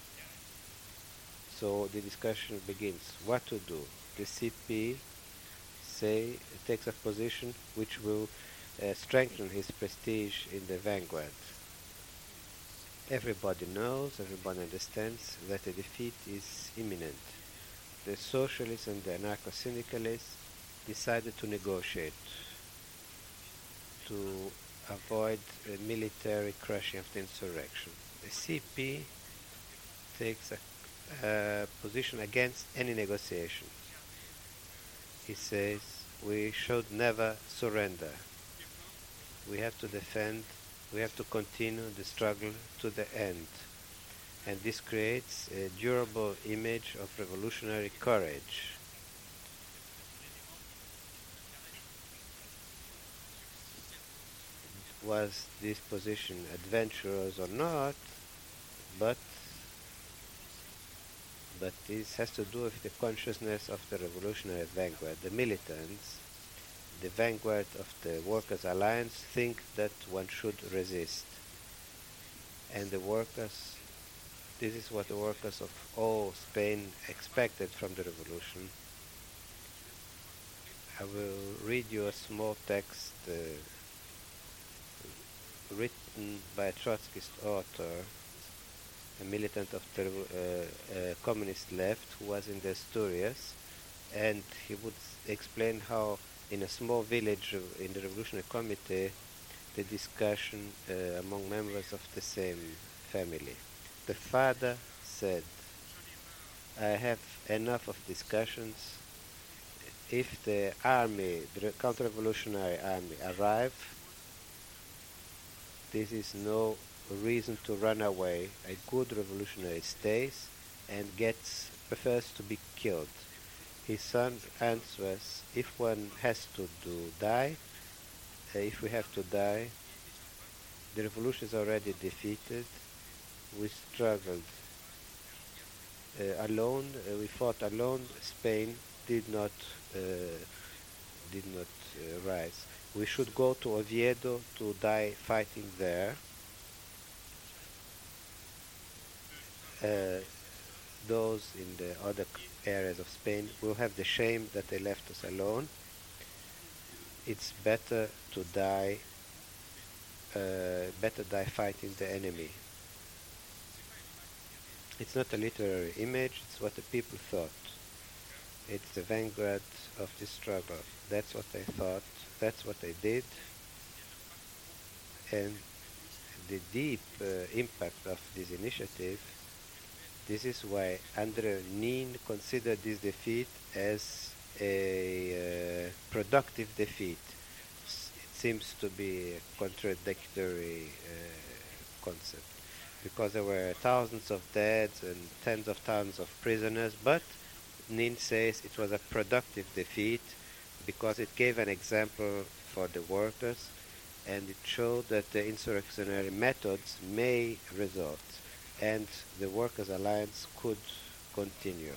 So the discussion begins. What to do? The CP takes a position which will strengthen his prestige in the vanguard. Everybody knows, everybody understands that the defeat is imminent. The socialists and the anarcho-syndicalists decided to negotiate to avoid a military crushing of the insurrection. The CP takes position against any negotiation. He says we should never surrender. We have to defend, we have to continue the struggle to the end. And this creates a durable image of revolutionary courage. Was this position adventurous or not? But this has to do with the consciousness of the revolutionary vanguard. The militants, the vanguard of the Workers' Alliance, think that one should resist. And the workers, this is what the workers of all Spain expected from the revolution. I will read you a small text written by a Trotskyist author, a militant of the communist left who was in the Asturias, and he would explain how in a small village in the Revolutionary Committee the discussion among members of the same family. The father said, I have enough of discussions. If the army, the counter-revolutionary army arrive, this is no reason to run away. A good revolutionary stays and prefers to be killed. His son answers, if one has to die, if we have to die, the revolution is already defeated. We struggled alone. We fought alone. Spain did not rise. We should go to Oviedo to die fighting there. Those in the other areas of Spain will have the shame that they left us alone. It's better to die fighting the enemy. It's not a literary image, it's what the people thought. It's the vanguard of this struggle. That's what they thought, that's what they did. And the deep impact of this initiative, this is why André Nin considered this defeat as a productive defeat. It seems to be a contradictory concept, because there were thousands of dead and tens of thousands of prisoners, but Nin says it was a productive defeat because it gave an example for the workers and it showed that the insurrectionary methods may result and the Workers' Alliance could continue.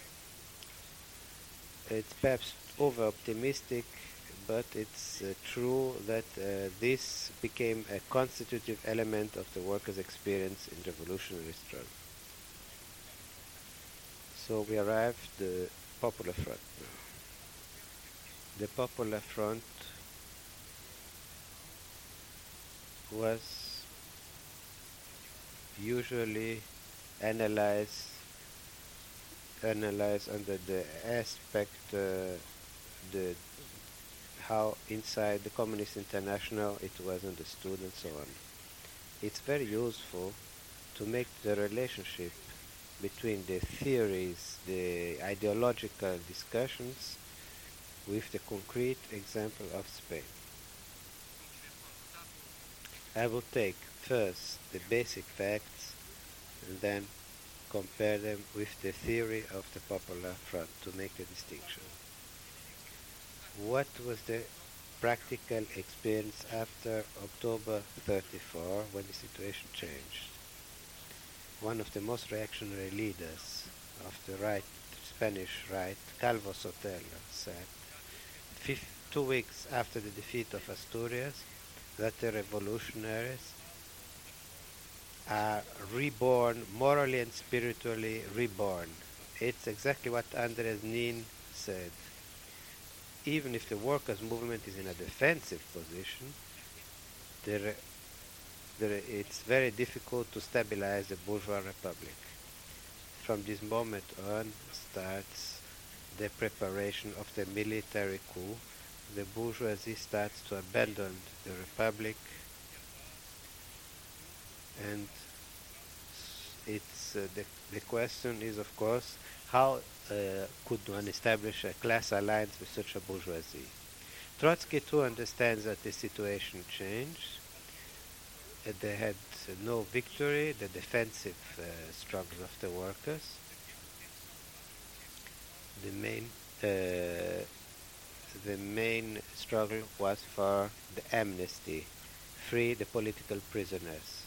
It's perhaps over-optimistic, but it's true that this became a constitutive element of the workers' experience in revolutionary struggle. So we arrived at the Popular Front now. The Popular Front was usually analyzed under the aspect how inside the Communist International it was understood and so on. It's very useful to make the relationship between the theories, the ideological discussions, with the concrete example of Spain. I will take first the basic facts and then compare them with the theory of the Popular Front to make a distinction. What was the practical experience after October 34 when the situation changed? One of the most reactionary leaders of the right, Spanish right, Calvo Sotelo, said 2 weeks after the defeat of Asturias that the revolutionaries are reborn, morally and spiritually reborn. It's exactly what André Nin said. Even if the workers' movement is in a defensive position, it's very difficult to stabilize the bourgeois republic. From this moment on starts the preparation of the military coup. The bourgeoisie starts to abandon the republic, and the question is, of course, how could one establish a class alliance with such a bourgeoisie? Trotsky too understands that the situation changed. They had no victory, the defensive struggle of the workers. The main struggle was for the amnesty, free the political prisoners.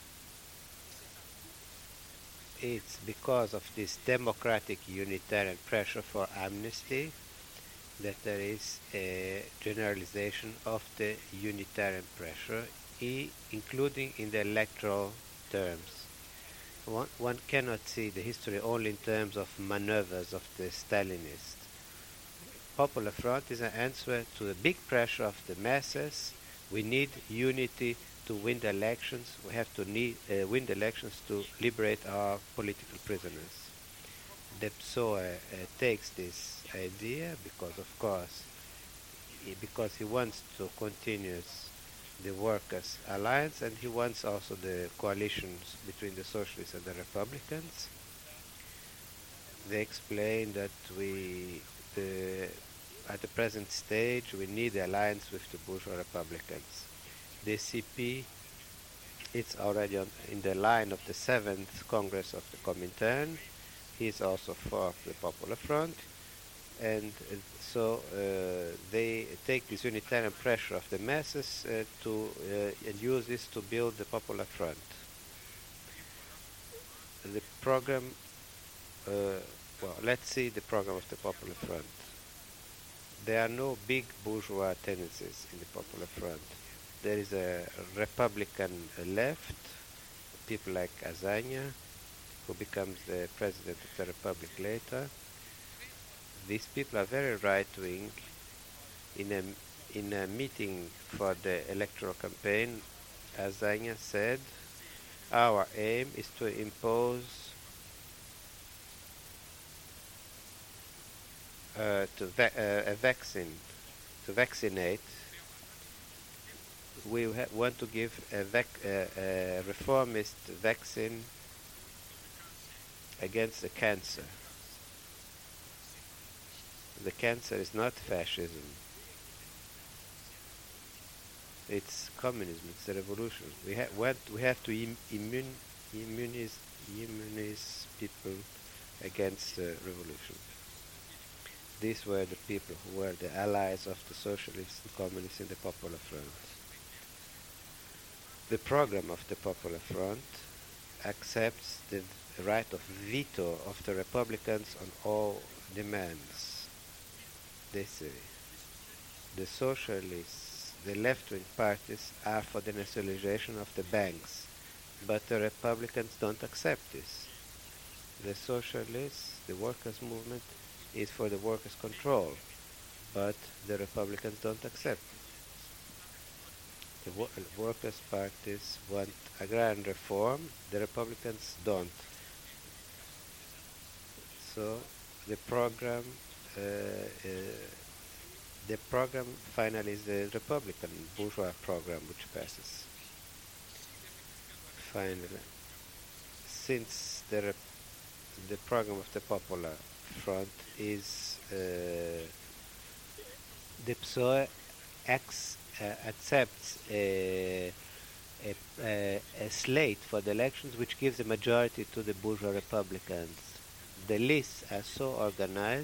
It's because of this democratic unitarian pressure for amnesty that there is a generalization of the unitarian pressure, including in the electoral terms. One cannot see the history only in terms of maneuvers of the Stalinists. Popular Front is an answer to the big pressure of the masses. We need unity to win the elections. We have to win the elections to liberate our political prisoners. The PSOE takes this idea because, of course, because he wants to continue the workers' alliance, and he wants also the coalitions between the socialists and the Republicans. They explain that at the present stage, we need the alliance with the bourgeois Republicans. The CP, it's already in the line of the 7th Congress of the Comintern. He's also for the Popular Front. And so they take this unitarian pressure of the masses and use this to build the Popular Front. The program, well, let's see the program of the Popular Front. There are no big bourgeois tendencies in the Popular Front. There is a Republican left, people like Azania, who becomes the president of the Republic later. These people are very right-wing. In a meeting for the electoral campaign, Azania said, our aim is to impose a vaccine, to vaccinate. We want to give a reformist vaccine against the cancer. The cancer is not fascism. It's communism. It's the revolution. We have to immunize people against the revolution. These were the people who were the allies of the socialists and communists in the Popular Front. The program of the Popular Front accepts the right of veto of the Republicans on all demands. They say the socialists, the left-wing parties are for the nationalization of the banks, but the Republicans don't accept this. The socialists, the workers' movement, is for the workers' control, but the Republicans don't accept it. The workers' parties want agrarian reform, the Republicans don't. So the program finally is the Republican bourgeois program which passes. Finally, since the program of the Popular Front is the PSOE accepts a slate for the elections which gives a majority to the bourgeois Republicans. The lists are so organized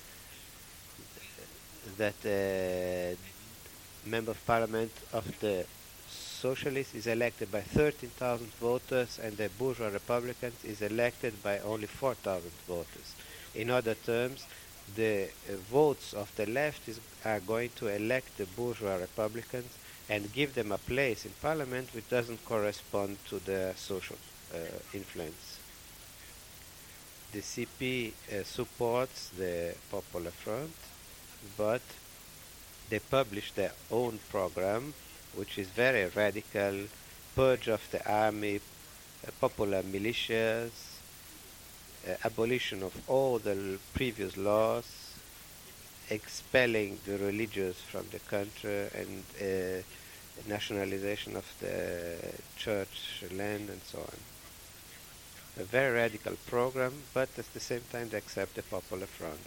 that a member of parliament of the socialist is elected by 13,000 voters, and the bourgeois Republicans is elected by only 4,000 voters. In other terms, the votes of the left are going to elect the bourgeois Republicans and give them a place in parliament which doesn't correspond to their social influence. The CP supports the Popular Front, but they publish their own program, which is very radical: purge of the army, popular militias, abolition of all the previous laws, expelling the religious from the country, and nationalization of the church land, and so on. a very radical program, but at the same time they accept the Popular Front.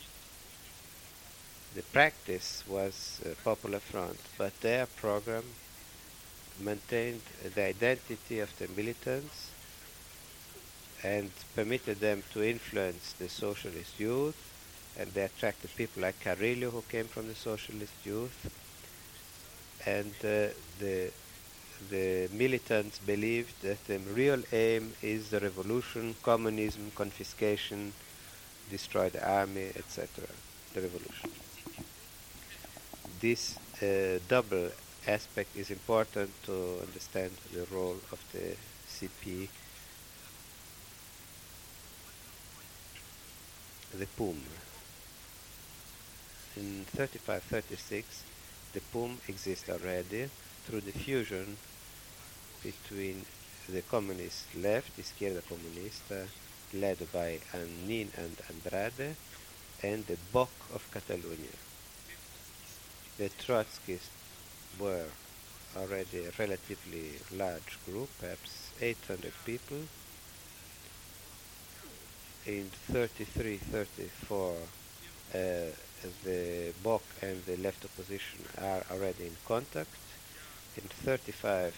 The practice was Popular Front, but their program maintained the identity of the militants and permitted them to influence the socialist youth, and they attracted people like Carrillo, who came from the socialist youth, and the militants believed that the real aim is the revolution, communism, confiscation, destroy the army, etc., the revolution. This double aspect is important to understand the role of the CP. The PUM. In 35-36, the PUM exists already through the fusion between the communist left, Izquierda Comunista, led by Nin and Andrade, and the BOC of Catalonia. The Trotskyists were already a relatively large group, perhaps 800 people. In 33-34, the BOC and the left opposition are already in contact. In 35,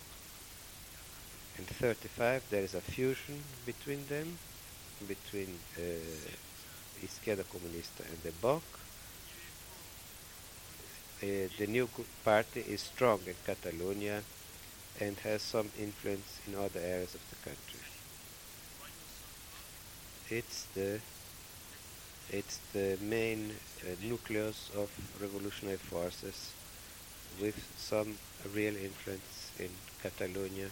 there is a fusion between them, between Izquierda Comunista and the BOC. The new party is strong in Catalonia and has some influence in other areas of the country. It's the main nucleus of revolutionary forces with some real influence in Catalonia.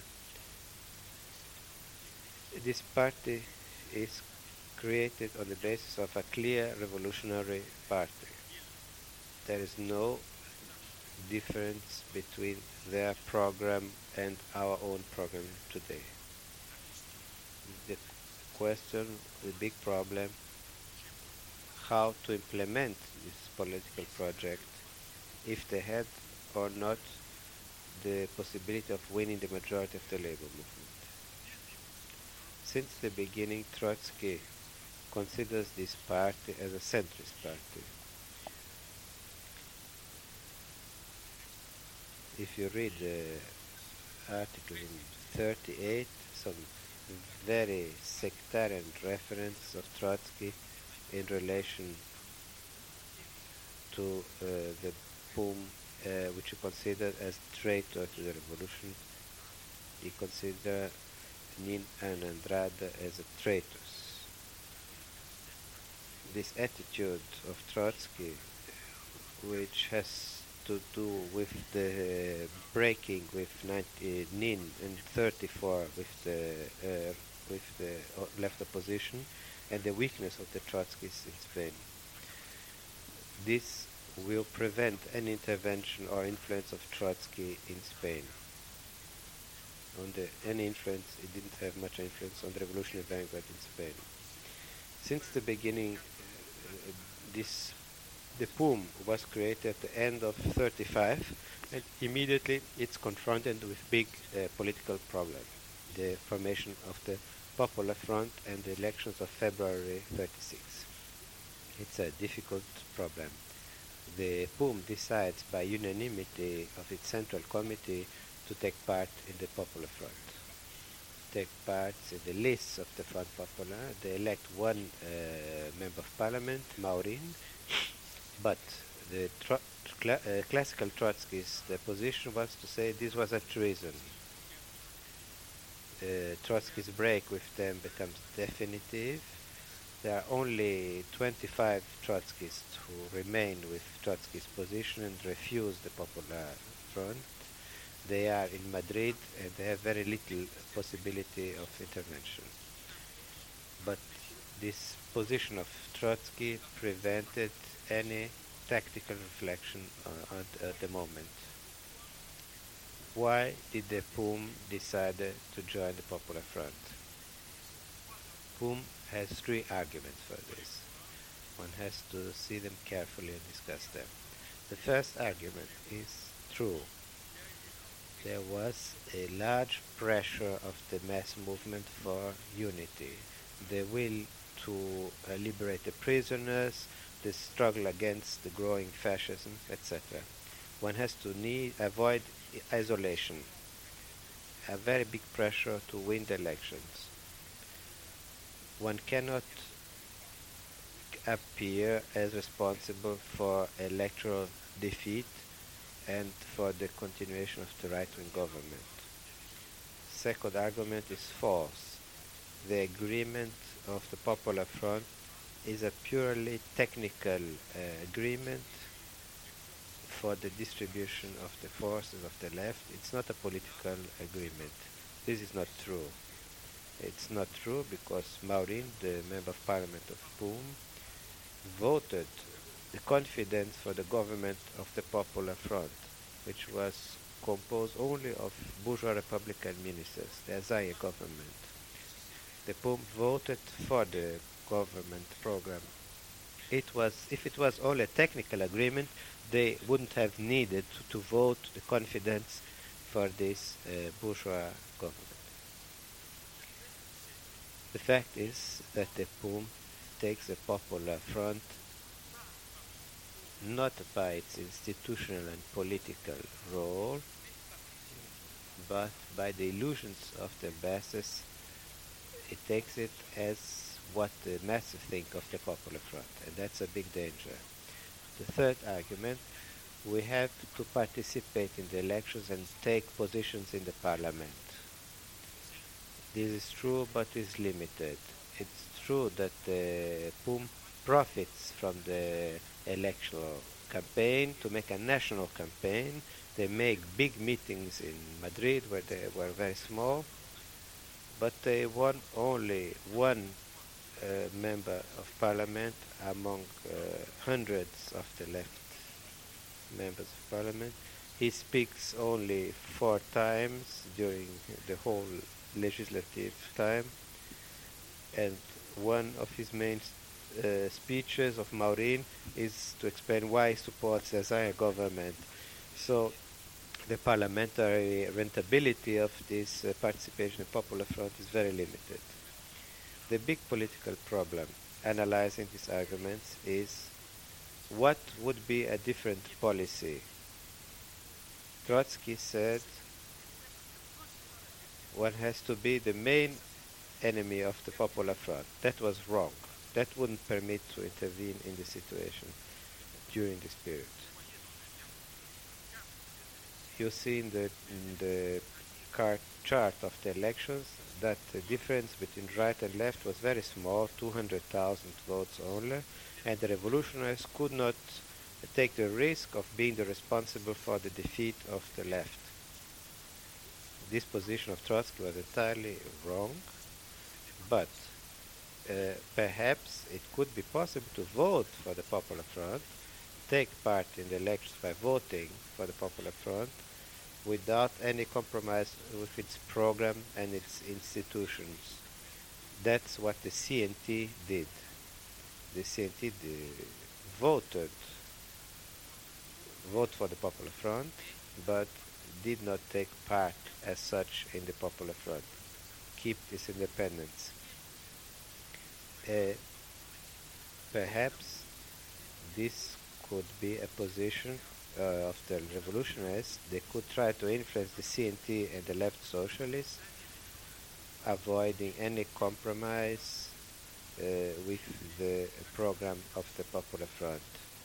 This party is created on the basis of a clear revolutionary party. There is no difference between their program and our own program today. The question, the big problem, how to implement this political project, if they had or not the possibility of winning the majority of the labor movement. Since the beginning, Trotsky considers this party as a centrist party. If you read the article in 38, some very sectarian reference of Trotsky in relation to the PUM, which he considered as traitor to the revolution. He considered Nin and Andrade as traitors. This attitude of Trotsky, which has to do with the breaking with Nin in 34 with the left opposition, and the weakness of the Trotskyists in Spain. This will prevent any intervention or influence of Trotsky in Spain. Any influence, it didn't have much influence on the revolutionary vanguard in Spain. Since the beginning, the PUM was created at the end of 35, and immediately it's confronted with big political problem, the formation of the Popular Front and the elections of February 36. It's a difficult problem. The PUM decides by unanimity of its central committee to take part in the Popular Front. Take part in the lists of the Front Popular. They elect one member of parliament, Maurin, but the classical Trotskyists, the position was to say this was a treason. Trotsky's break with them becomes definitive. There are only 25 Trotskyists who remain with Trotsky's position and refuse the Popular Front. They are in Madrid and they have very little possibility of intervention. But this position of Trotsky prevented any tactical reflection at the moment. Why did the PUM decide to join the Popular Front? PUM has three arguments for this. One has to see them carefully and discuss them. The first argument is true. there was a large pressure of the mass movement for unity, the will to liberate the prisoners, the struggle against the growing fascism, etc. One has to avoid isolation, a very big pressure to win the elections. One cannot appear as responsible for electoral defeat and for the continuation of the right-wing government. Second argument is false. The agreement of the Popular Front is a purely technical agreement for the distribution of the forces of the left. It's not a political agreement. This is not true. It's not true because Maurin, the Member of Parliament of PUM, voted the confidence for the government of the Popular Front, which was composed only of bourgeois Republican ministers, the Azaïa government. The PUM voted for the government program. If it was only a technical agreement, they wouldn't have needed to vote the confidence for this bourgeois government. The fact is that the PUM takes the Popular Front not by its institutional and political role, but by the illusions of the masses. It takes it as what the masses think of the Popular Front, and that's a big danger. The third argument, we have to participate in the elections and take positions in the parliament. This is true, but is limited. It's true that the PUM profits from the electoral campaign to make a national campaign. They make big meetings in Madrid where they were very small, but they won only one member of parliament among hundreds of the left members of parliament. He speaks only 4 times during the whole legislative time, and one of his main speeches of Maurin is to explain why he supports the Azaïa government. So the parliamentary rentability of this participation in Popular Front is very limited. The big political problem analyzing these arguments is what would be a different policy. Trotsky said one has to be the main enemy of the Popular Front. That was wrong. That wouldn't permit to intervene in the situation during this period. You see in the chart of the elections that the difference between right and left was very small, 200,000 votes only, and the revolutionaries could not take the risk of being the responsible for the defeat of the left. This position of Trotsky was entirely wrong, but perhaps it could be possible to vote for the Popular Front, take part in the elections by voting for the Popular Front, without any compromise with its program and its institutions. That's what the CNT did. The CNT voted for the Popular Front, but did not take part as such in the Popular Front, keep its independence. Perhaps this could be a position of the revolutionaries. They could try to influence the CNT and the left socialists, avoiding any compromise with the program of the Popular Front.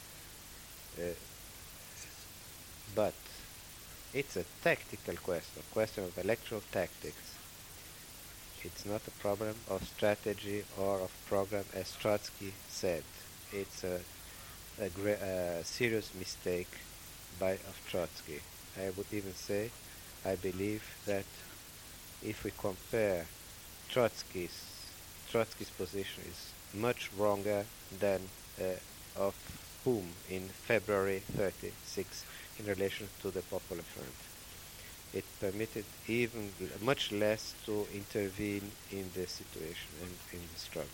But it's a tactical question of electoral tactics. It's not a problem of strategy or of program, as Trotsky said. It's a serious mistake of Trotsky. I would even say, I believe that if we compare Trotsky's position is much wronger than of PUM in February 36 in relation to the Popular Front. It permitted even much less to intervene in the situation and in the struggle.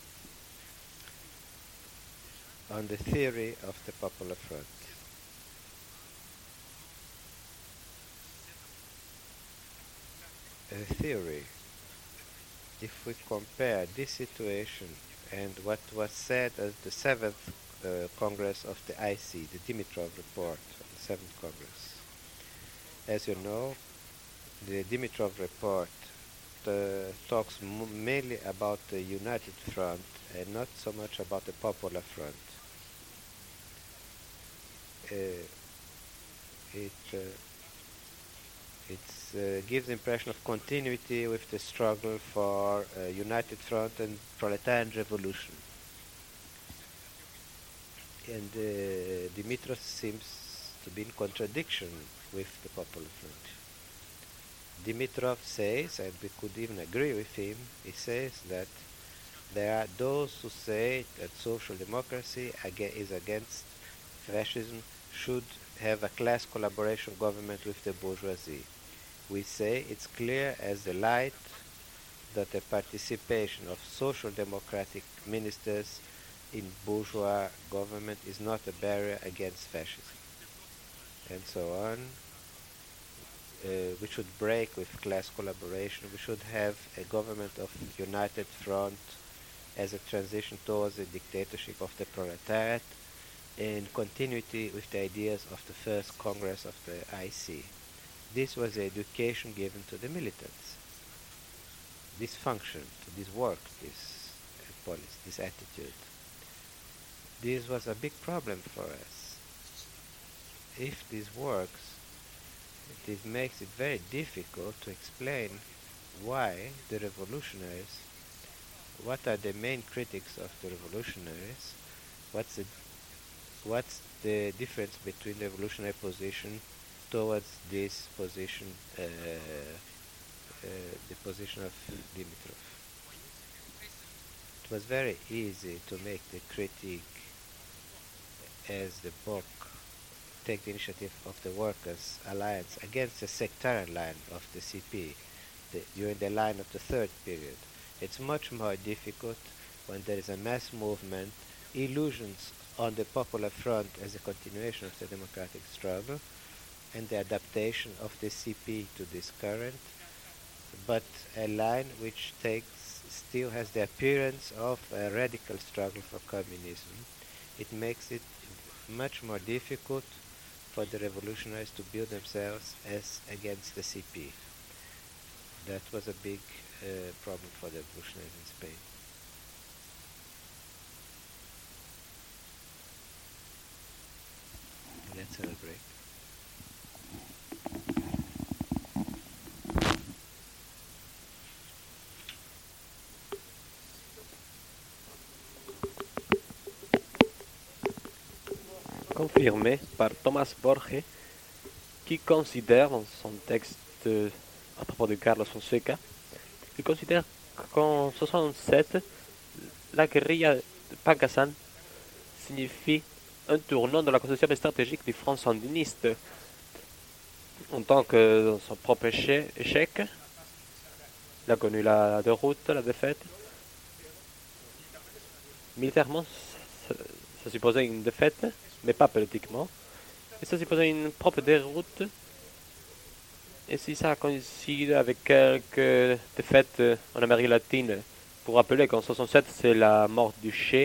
On the theory of the Popular Front. theory. If we compare this situation and what was said at the 7th Congress of the IC, the Dimitrov report of the 7th Congress. As you know, the Dimitrov report talks mainly about the United Front and not so much about the Popular Front. It gives the impression of continuity with the struggle for United Front and proletarian revolution. And Dimitrov seems to be in contradiction with the Popular Front. Dimitrov says, and we could even agree with him, he says that there are those who say that social democracy is against fascism, should have a class collaboration government with the bourgeoisie. We say it's clear as the light that the participation of social democratic ministers in bourgeois government is not a barrier against fascism, and so on. We should break with class collaboration. We should have a government of united front as a transition towards the dictatorship of the proletariat in continuity with the ideas of the first Congress of the IC. This was the education given to the militants. This functioned, this worked, this policy, this attitude. This was a big problem for us. If this works, it makes it very difficult to explain why the revolutionaries, what are the main critics of the revolutionaries, what's the difference between the revolutionary position towards this position, the position of Dimitrov. It was very easy to make the critique as the book take the initiative of the Workers' Alliance against the sectarian line of the CP during the line of the third period. It's much more difficult when there is a mass movement, illusions on the Popular Front as a continuation of the democratic struggle, and the adaptation of the CP to this current, but a line which still has the appearance of a radical struggle for communism. It makes it much more difficult for the revolutionaries to build themselves as against the CP. That was a big problem for the revolutionaries in Spain. Let's have a break. Confirmé par Thomas Borges, qui considère dans son texte à propos de Carlos Fonseca, il considère qu'en 67, la guérilla de Pakistan signifie un tournant dans la conception stratégique du front sandiniste. En tant que dans son propre échec, il a connu la déroute, la défaite. Militairement, ça supposait une défaite, mais pas politiquement. Et ça supposait une propre déroute. Et si ça coïncide avec quelques défaites en Amérique latine, pour rappeler qu'en 67, c'est la mort du Che,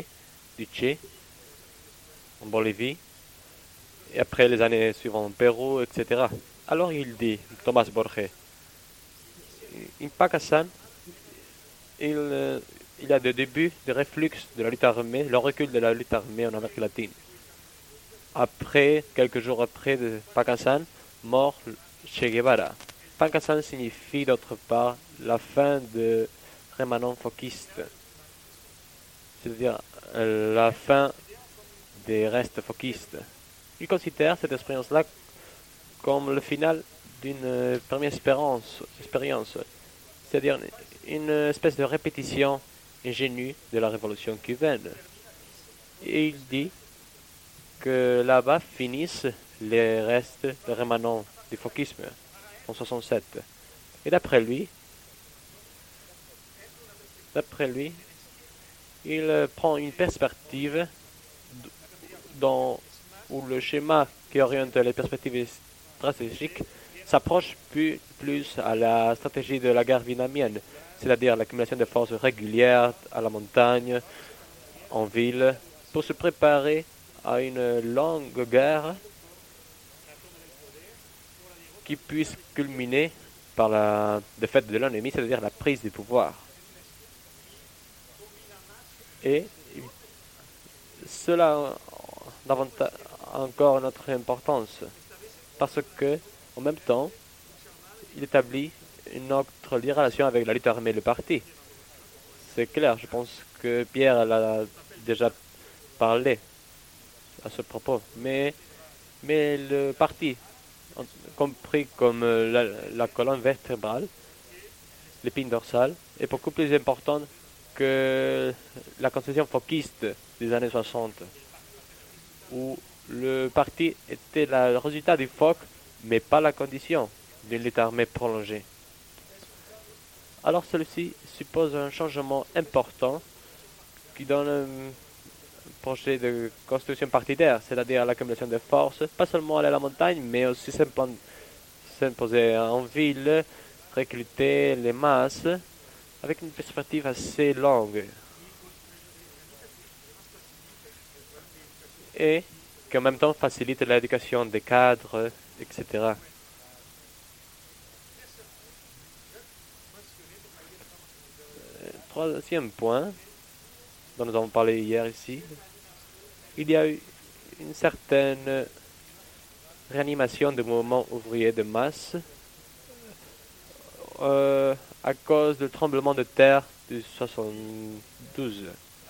en Bolivie, et après les années suivantes, Pérou, etc. Alors il dit, Thomas Borges, in Pakistan, il y a des débuts de reflux de la lutte armée, le recul de la lutte armée en Amérique latine. Après, quelques jours après de Pakistan, mort Che Guevara. Pakistan signifie d'autre part la fin de rémanent foquiste, c'est-à-dire la fin des restes foquistes. Il considère cette expérience-là comme le final d'une première expérience, c'est-à-dire une espèce de répétition ingénue de la révolution cubaine. Et il dit que là-bas finissent les restes, les rémanents du foquisme en 67. Et d'après lui, il prend une perspective où le schéma qui oriente les perspectives stratégiques s'approche plus à la stratégie de la guerre vietnamienne, c'est-à-dire l'accumulation de forces régulières à la montagne, en ville, pour se préparer à une longue guerre qui puisse culminer par la défaite de l'ennemi, c'est-à-dire la prise du pouvoir. Et cela a encore notre importance, parce que, en même temps, il établit une autre relation avec la lutte armée et le parti. C'est clair, je pense que Pierre l'a déjà parlé à ce propos. Mais le parti, compris comme la colonne vertébrale, l'épine dorsale, est beaucoup plus importante que la conception fociste des années 60, où le parti était le résultat du phoque, mais pas la condition d'une lutte armée prolongée. Alors celle-ci suppose un changement important qui donne un projet de construction partidaire, c'est-à-dire l'accumulation de forces, pas seulement aller à la montagne, mais aussi s'imposer en ville, recruter les masses, avec une perspective assez longue. Et qui en même temps facilite l'éducation des cadres, etc. Troisième point, dont nous avons parlé hier ici, il y a eu une certaine réanimation du mouvement ouvrier de masse à cause du tremblement de terre de 72.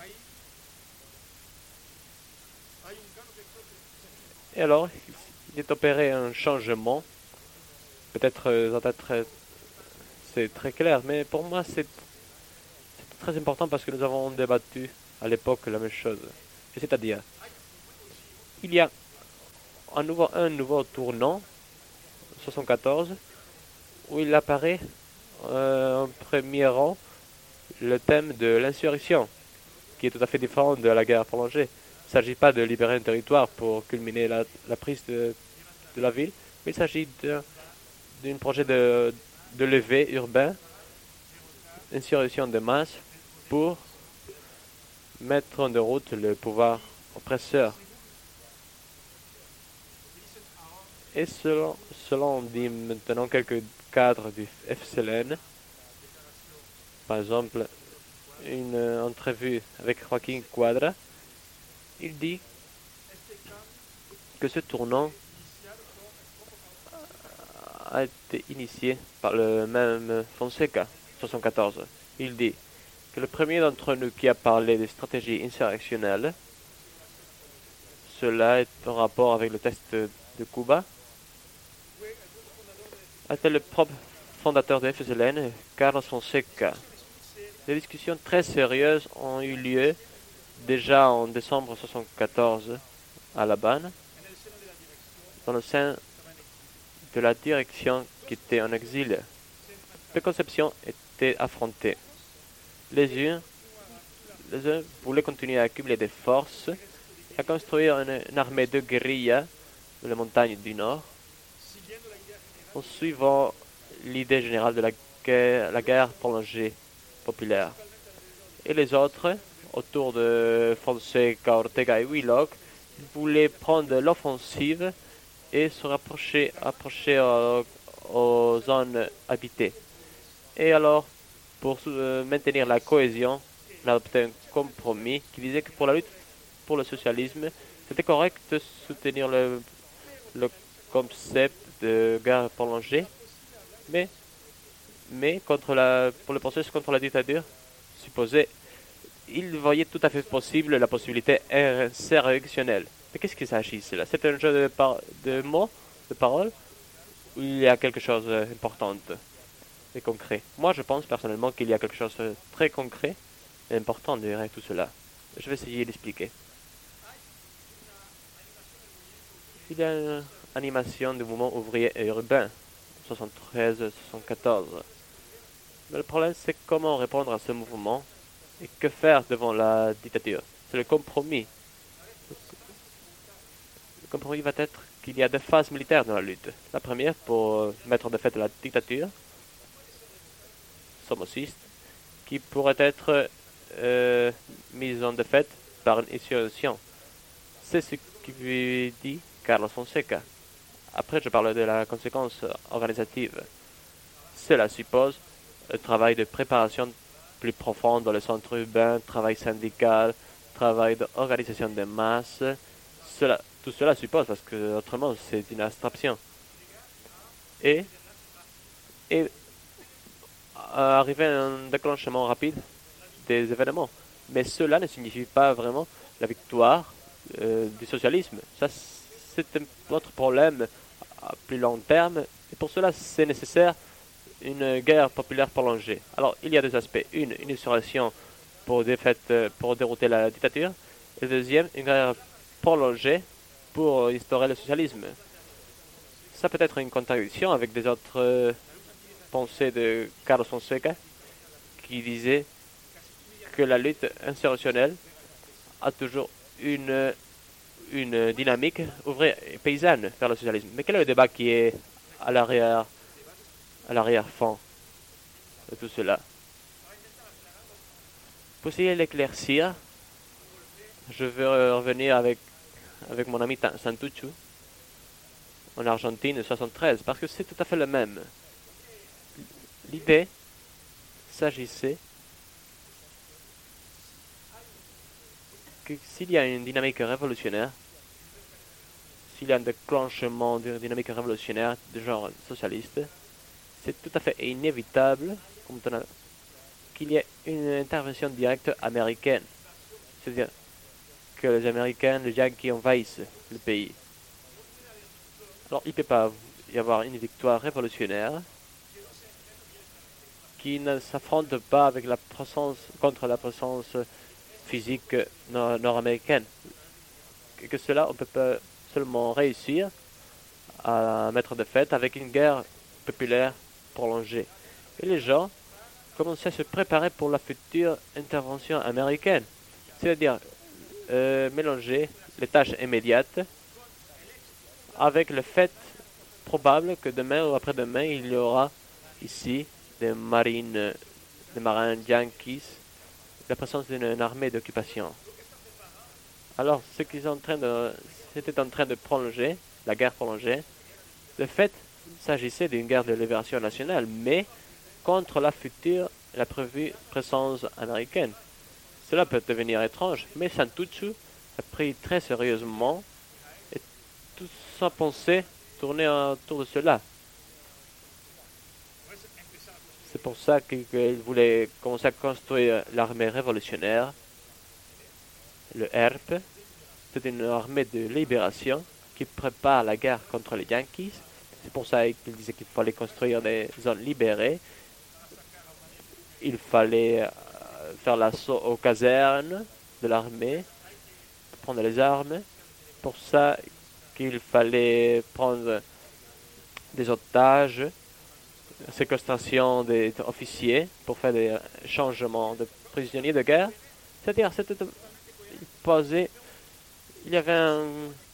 Et alors, il est opéré un changement. Peut-être c'est très clair, mais pour moi c'est très important parce que nous avons débattu à l'époque la même chose. C'est-à-dire, il y a un nouveau tournant, 74, où il apparaît en premier rang le thème de l'insurrection, qui est tout à fait différent de la guerre prolongée. Il ne s'agit pas de libérer un territoire pour culminer la prise de la ville, mais il s'agit d'un projet de levée urbain, insurrection de masse, pour mettre en route le pouvoir oppresseur. Et selon dit maintenant quelques cadres du FCLN, par exemple une entrevue avec Joaquín Quadra, il dit que ce tournant a été initié par le même Fonseca, 74. Il dit que le premier d'entre nous qui a parlé de stratégie insurrectionnelle, cela est en rapport avec le test de Cuba, a été le propre fondateur de FSLN, Carlos Fonseca. Des discussions très sérieuses ont eu lieu déjà en décembre 1974 à La Habane, dans le sein de la direction qui était en exil. Les conceptions étaient affrontées. Les uns voulaient continuer à accumuler des forces et à construire une armée de guérilla dans les montagnes du Nord, en suivant l'idée générale de la guerre prolongée populaire. Et les autres, autour de Fonseca, Ortega et Willock, voulaient prendre l'offensive et se rapprocher aux zones habitées. Et alors, pour maintenir la cohésion, on a adopté un compromis qui disait que pour la lutte pour le socialisme, c'était correct de soutenir le concept de guerre prolongée, mais pour le processus contre la dictature supposée, il voyait tout à fait possible la possibilité insurrectionnelle. Mais qu'est-ce qu'il s'agit là? C'est un jeu de mots, de paroles, où il y a quelque chose d'important et concret. Moi, je pense personnellement qu'il y a quelque chose de très concret et important derrière tout cela. Je vais essayer d'expliquer. Il y a une animation du mouvement ouvrier et urbain, 73-74. Mais le problème, c'est comment répondre à ce mouvement et que faire devant la dictature. C'est le compromis. Le compromis va être qu'il y a deux phases militaires dans la lutte. La première pour mettre de fait la dictature somociste, qui pourrait être mise en défaite par une insurrection. C'est ce qui dit Carlos Fonseca. Après, je parle de la conséquence organisative. Cela suppose un travail de préparation plus profond dans le centre urbain, travail syndical, travail d'organisation des masses. Tout cela suppose, parce que autrement c'est une abstraction. Et arriver à un déclenchement rapide des événements. Mais cela ne signifie pas vraiment la victoire du socialisme. Ça, c'est un autre problème à plus long terme. Et pour cela, c'est nécessaire une guerre populaire prolongée. Alors, il y a deux aspects. Une insurrection pour dérouter la dictature. Et deuxième, une guerre prolongée pour instaurer le socialisme. Ça peut être une contradiction avec des autres pensées de Carlos Fonseca, qui disait que la lutte insurrectionnelle a toujours une dynamique ouvrière et paysanne vers le socialisme. Mais quel est le débat qui est à l'arrière-fond de tout cela? Pour essayer de l'éclaircir, je veux revenir avec mon ami Santucci en Argentine 73, parce que c'est tout à fait le même. L'idée s'agissait que s'il y a une dynamique révolutionnaire, s'il y a un déclenchement d'une dynamique révolutionnaire de genre socialiste, c'est tout à fait inévitable qu'il y ait une intervention directe américaine. C'est-à-dire que les Américains, les Yankees envahissent le pays. Alors il ne peut pas y avoir une victoire révolutionnaire qui ne s'affronte pas avec contre la présence physique nord-américaine. Et que cela, on peut pas seulement réussir à mettre de fait avec une guerre populaire prolongée. Et les gens commençaient à se préparer pour la future intervention américaine. C'est-à-dire mélanger les tâches immédiates avec le fait probable que demain ou après-demain, il y aura ici des marins yankees, la présence d'une armée d'occupation. Alors, ce qu'ils c'était en train de prolonger, la guerre prolongée, le fait s'agissait d'une guerre de libération nationale, mais contre la prévue présence américaine. Cela peut devenir étrange, mais Santucci a pris très sérieusement et toute sa pensée tournait autour de cela. C'est pour ça qu'il voulait commencer à construire l'armée révolutionnaire, le ERP. C'est une armée de libération qui prépare la guerre contre les Yankees. C'est pour ça qu'il disait qu'il fallait construire des zones libérées. Il fallait faire l'assaut aux casernes de l'armée, prendre les armes. Pour ça qu'il fallait prendre des otages, séquestration des officiers pour faire des changements de prisonniers de guerre. C'est-à-dire, il y avait